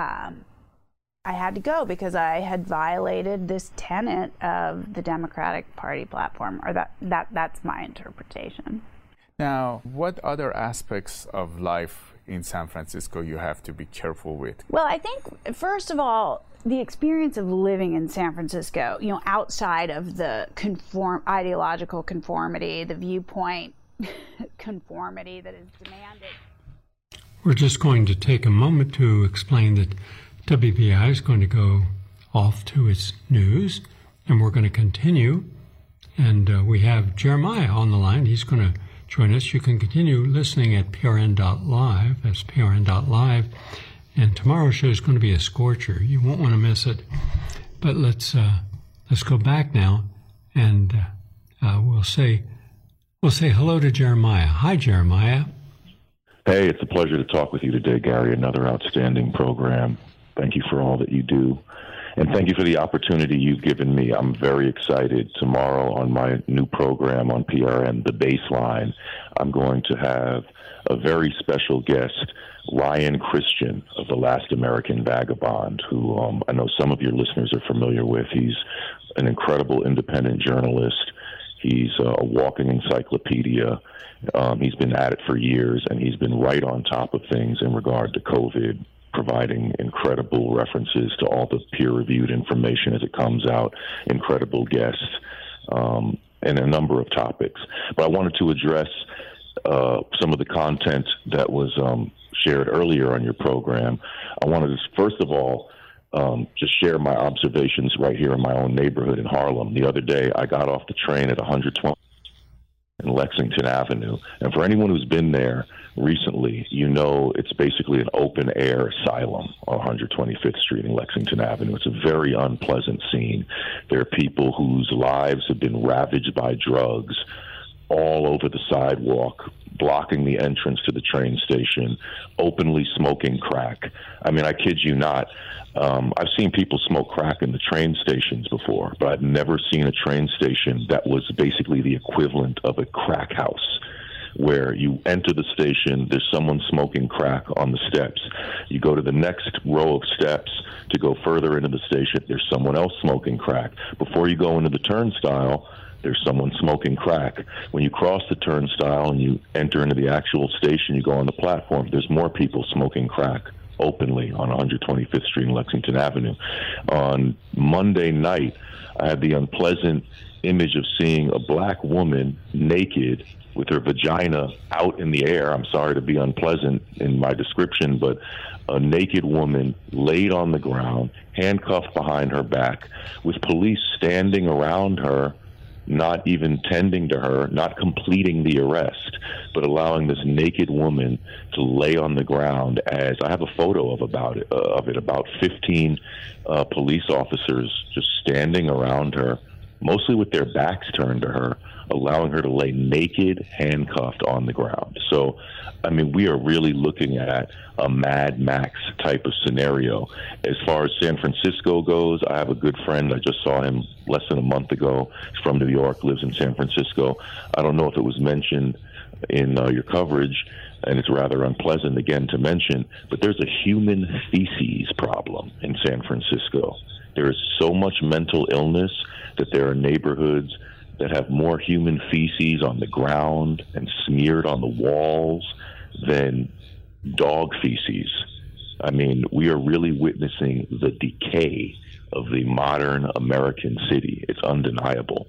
I had to go because I had violated this tenet of the Democratic Party platform, or that's my interpretation. Now, what other aspects of life in San Francisco you have to be careful with? Well, I think, first of all, the experience of living in San Francisco, outside of the ideological conformity, the viewpoint conformity that is demanded. We're just going to take a moment to explain that WPI is going to go off to its news, and we're going to continue. And we have Jeremiah on the line. He's going to join us. You can continue listening at prn.live. That's prn.live. And tomorrow's show is going to be a scorcher. You won't want to miss it. But let's go back now, and we'll say hello to Jeremiah. Hi, Jeremiah. Hey, it's a pleasure to talk with you today, Gary. Another outstanding program. Thank you for all that you do. And thank you for the opportunity you've given me. I'm very excited. Tomorrow on my new program on PRN, The Baseline, I'm going to have a very special guest, Ryan Christian of The Last American Vagabond, who I know some of your listeners are familiar with. He's an incredible independent journalist. He's a walking encyclopedia. He's been at it for years, and he's been right on top of things in regard to COVID, providing incredible references to all the peer-reviewed information as it comes out, incredible guests, and a number of topics. But I wanted to address some of the content that was shared earlier on your program. I wanted to, first of all, just share my observations right here in my own neighborhood in Harlem. The other day, I got off the train at 120 in Lexington Avenue. And for anyone who's been there recently, it's basically an open-air asylum on 125th Street in Lexington Avenue. It's a very unpleasant scene. There are people whose lives have been ravaged by drugs all over the sidewalk, blocking the entrance to the train station, openly smoking crack. I mean, I kid you not. I've seen people smoke crack in the train stations before, but I've never seen a train station that was basically the equivalent of a crack house, where you enter the station, there's someone smoking crack on the steps. You go to the next row of steps to go further into the station, there's someone else smoking crack. Before you go into the turnstile, there's someone smoking crack. When you cross the turnstile and you enter into the actual station, you go on the platform, there's more people smoking crack openly on 125th Street and Lexington Avenue. On Monday night, I had the unpleasant image of seeing a black woman naked with her vagina out in the air. I'm sorry to be unpleasant in my description, but a naked woman laid on the ground, handcuffed behind her back, with police standing around her, not even tending to her, not completing the arrest, but allowing this naked woman to lay on the ground. As I have a photo of about 15 police officers just standing around her, mostly with their backs turned to her, allowing her to lay naked, handcuffed on the ground. So, I mean, we are really looking at a Mad Max type of scenario. As far as San Francisco goes, I have a good friend. I just saw him less than a month ago. He's from New York, lives in San Francisco. I don't know if it was mentioned in your coverage, and it's rather unpleasant again to mention, but there's a human feces problem in San Francisco. There is so much mental illness that there are neighborhoods that have more human feces on the ground and smeared on the walls than dog feces. I mean, we are really witnessing the decay of the modern American city. It's undeniable.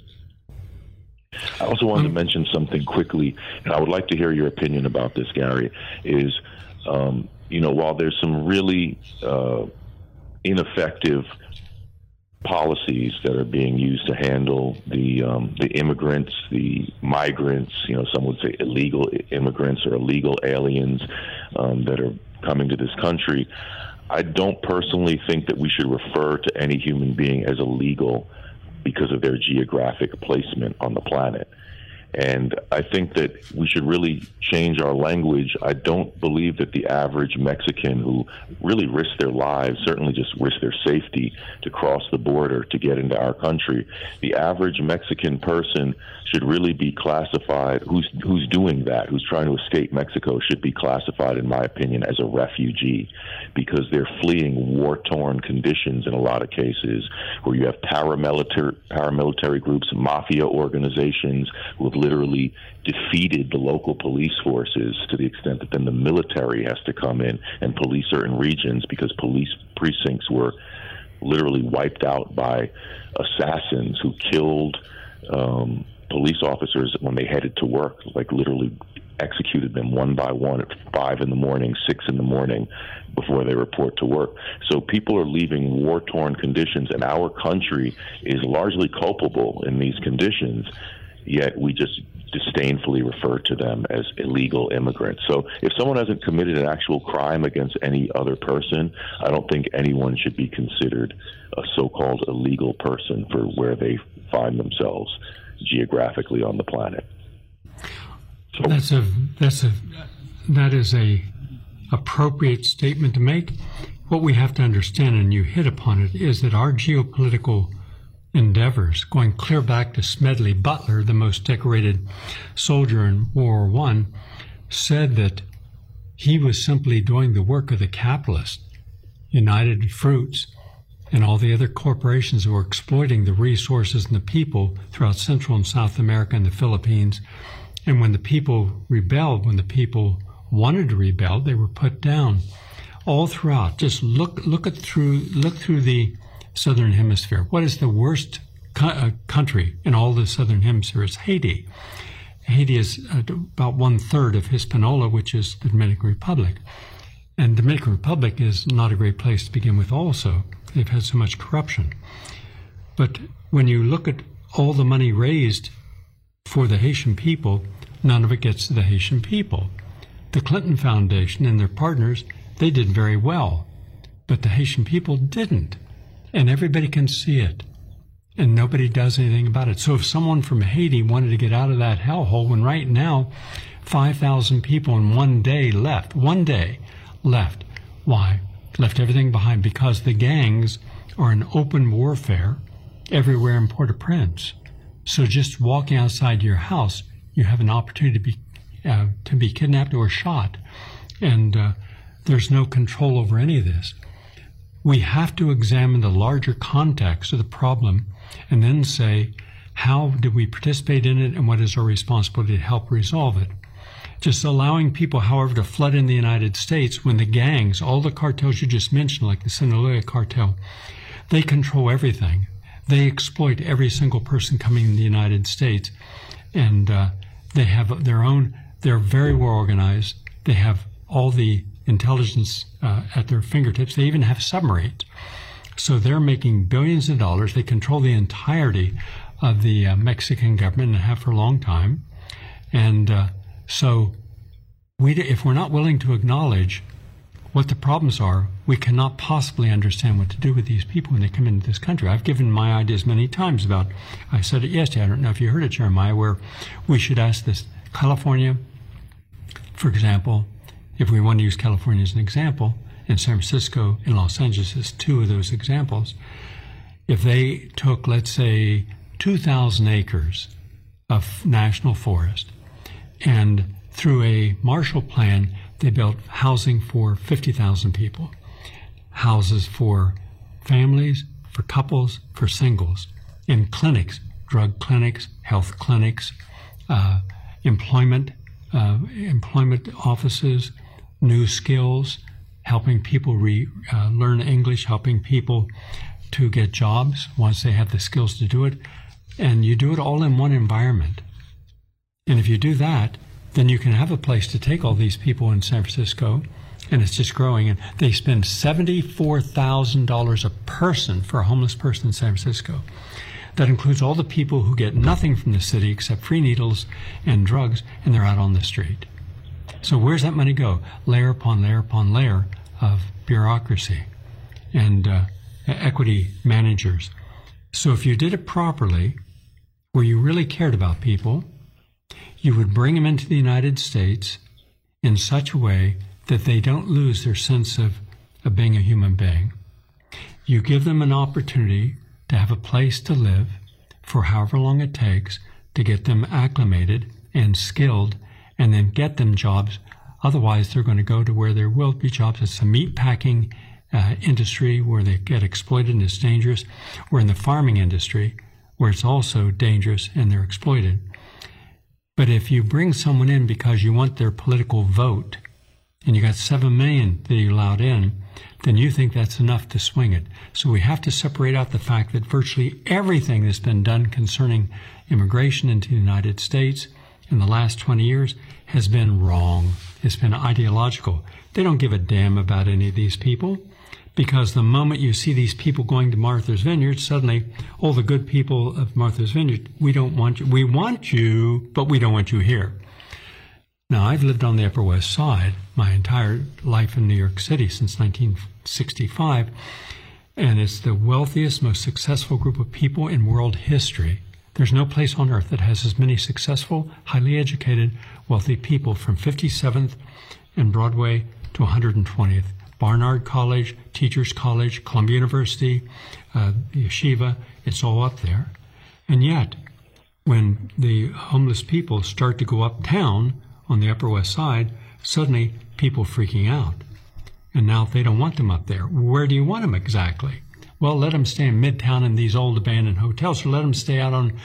I also wanted to mention something quickly, and I would like to hear your opinion about this, Gary, is, while there's some really ineffective policies that are being used to handle the immigrants, the migrants, some would say illegal immigrants or illegal aliens that are coming to this country, I don't personally think that we should refer to any human being as illegal because of their geographic placement on the planet. And I think that we should really change our language. I don't believe that the average Mexican who really risks their lives, certainly just risk their safety to cross the border to get into our country, the average Mexican person should really be classified, who's doing that, who's trying to escape Mexico, should be classified, in my opinion, as a refugee, because they're fleeing war-torn conditions in a lot of cases, where you have paramilitary groups, mafia organizations who have literally defeated the local police forces to the extent that then the military has to come in and police certain regions because police precincts were literally wiped out by assassins who killed police officers when they headed to work, like literally executed them one by one at 5 in the morning, 6 in the morning before they report to work. So people are leaving war-torn conditions, and our country is largely culpable in these conditions, yet we just disdainfully refer to them as illegal immigrants. So if someone hasn't committed an actual crime against any other person, I don't think anyone should be considered a so-called illegal person for where they find themselves geographically on the planet. So that is a appropriate statement to make. What we have to understand, and you hit upon it, is that our geopolitical endeavors, going clear back to Smedley Butler, the most decorated soldier in World War I, said that he was simply doing the work of the capitalist, United Fruits, and all the other corporations that were exploiting the resources and the people throughout Central and South America and the Philippines. And when the people rebelled, when the people wanted to rebel, they were put down. All throughout, just look through the Southern Hemisphere. What is the worst country in all the Southern Hemisphere? It's Haiti. Haiti is about 1/3 of Hispaniola, which is the Dominican Republic. And the Dominican Republic is not a great place to begin with also. They've had so much corruption. But when you look at all the money raised for the Haitian people, none of it gets to the Haitian people. The Clinton Foundation and their partners, they did very well, but the Haitian people didn't. And everybody can see it, and nobody does anything about it. So if someone from Haiti wanted to get out of that hellhole, when right now 5,000 people in one day left, why? Left everything behind because the gangs are in open warfare everywhere in Port-au-Prince. So just walking outside your house, you have an opportunity to be kidnapped or shot, and there's no control over any of this. We have to examine the larger context of the problem and then say, How did we participate in it, and what is our responsibility to help resolve it? Just allowing people, however, to flood in the United States when the gangs, all the cartels you just mentioned, like the Sinaloa cartel, they control everything. They exploit every single person coming in the United States. And they have their own, they're very well organized. They have all the intelligence at their fingertips. They even have submarines. So they're making billions of dollars. They control the entirety of the Mexican government and have for a long time. And so if we're not willing to acknowledge what the problems are, we cannot possibly understand what to do with these people when they come into this country. I've given my ideas many times about, I said it yesterday, I don't know if you heard it, Jeremiah, where we should ask this. California, for example, if we want to use California as an example, and San Francisco and Los Angeles as two of those examples, if they took, let's say, 2,000 acres of national forest, and through a Marshall Plan, they built housing for 50,000 people, houses for families, for couples, for singles, in clinics, drug clinics, health clinics, employment offices, new skills, helping people learn English, helping people to get jobs once they have the skills to do it. And you do it all in one environment. And if you do that, then you can have a place to take all these people in San Francisco, and it's just growing. And they spend $74,000 a person for a homeless person in San Francisco. That includes all the people who get nothing from the city except free needles and drugs, and they're out on the street. So where's that money go? Layer upon layer upon layer of bureaucracy and equity managers. So if you did it properly, where you really cared about people, you would bring them into the United States in such a way that they don't lose their sense of being a human being. You give them an opportunity to have a place to live for however long it takes to get them acclimated and skilled, and then get them jobs. Otherwise, they're going to go to where there will be jobs. It's a meat packing industry where they get exploited and it's dangerous, or in the farming industry where it's also dangerous and they're exploited. But if you bring someone in because you want their political vote, and you got 7 million that you allowed in, then you think that's enough to swing it. So we have to separate out the fact that virtually everything that's been done concerning immigration into the United States in the last 20 years has been wrong. It's been ideological. They don't give a damn about any of these people, because the moment you see these people going to Martha's Vineyard, suddenly all the good people of Martha's Vineyard, we don't want you. We want you, but we don't want you here. Now, I've lived on the Upper West Side my entire life in New York City since 1965, and it's the wealthiest, most successful group of people in world history. There's no place on earth that has as many successful, highly educated, wealthy people from 57th and Broadway to 120th. Barnard College, Teachers College, Columbia University, Yeshiva, it's all up there. And yet, when the homeless people start to go uptown on the Upper West Side, suddenly people freaking out. And now they don't want them up there. Where do you want them exactly? Well, let them stay in Midtown in these old abandoned hotels, or let them stay out on,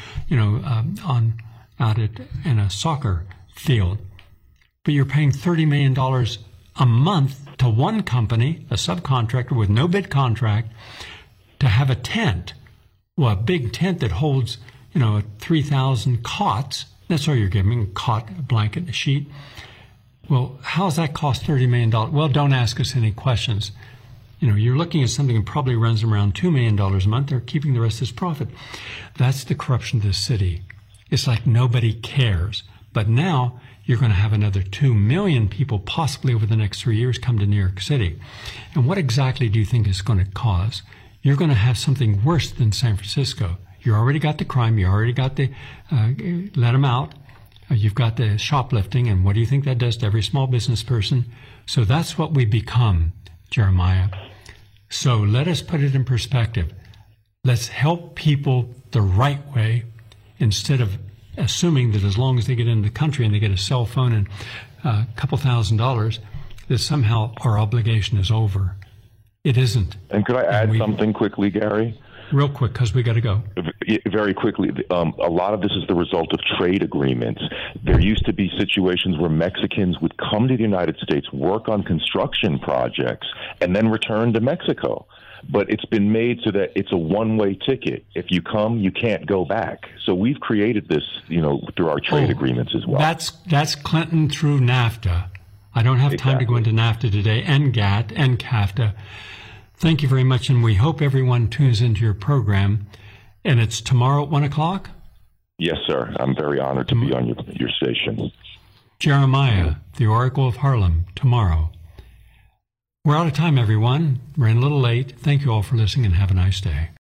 in a soccer field. But you're paying $30 million a month to one company, a subcontractor with no bid contract, to have a tent. Well, a big tent that holds, 3,000 cots. That's all you're giving, a cot, a blanket, a sheet. Well, how's that cost $30 million? Well, don't ask us any questions. You're looking at something that probably runs around $2 million a month. They're keeping the rest as profit. That's the corruption of this city. It's like nobody cares. But now you're going to have another 2 million people possibly over the next 3 years come to New York City. And what exactly do you think is going to cause? You're going to have something worse than San Francisco. You already got the crime. You already got the let them out. You've got the shoplifting. And what do you think that does to every small business person? So that's what we become, Jeremiah. So let us put it in perspective. Let's help people the right way instead of assuming that as long as they get into the country and they get a cell phone and a couple $1,000s, that somehow our obligation is over. It isn't. And could I add something quickly, Gary? Real quick, because we got to go. Very quickly, a lot of this is the result of trade agreements. There used to be situations where Mexicans would come to the United States, work on construction projects, and then return to Mexico. But it's been made so that it's a one-way ticket. If you come, you can't go back. So we've created this, through our trade agreements as well. That's Clinton through NAFTA. I don't have time to go into NAFTA today, and GATT, and CAFTA. Thank you very much, and we hope everyone tunes into your program. And it's tomorrow at 1 o'clock? Yes, sir. I'm very honored to be on your station. Jeremiah, the Oracle of Harlem, tomorrow. We're out of time, everyone. We're in a little late. Thank you all for listening, and have a nice day.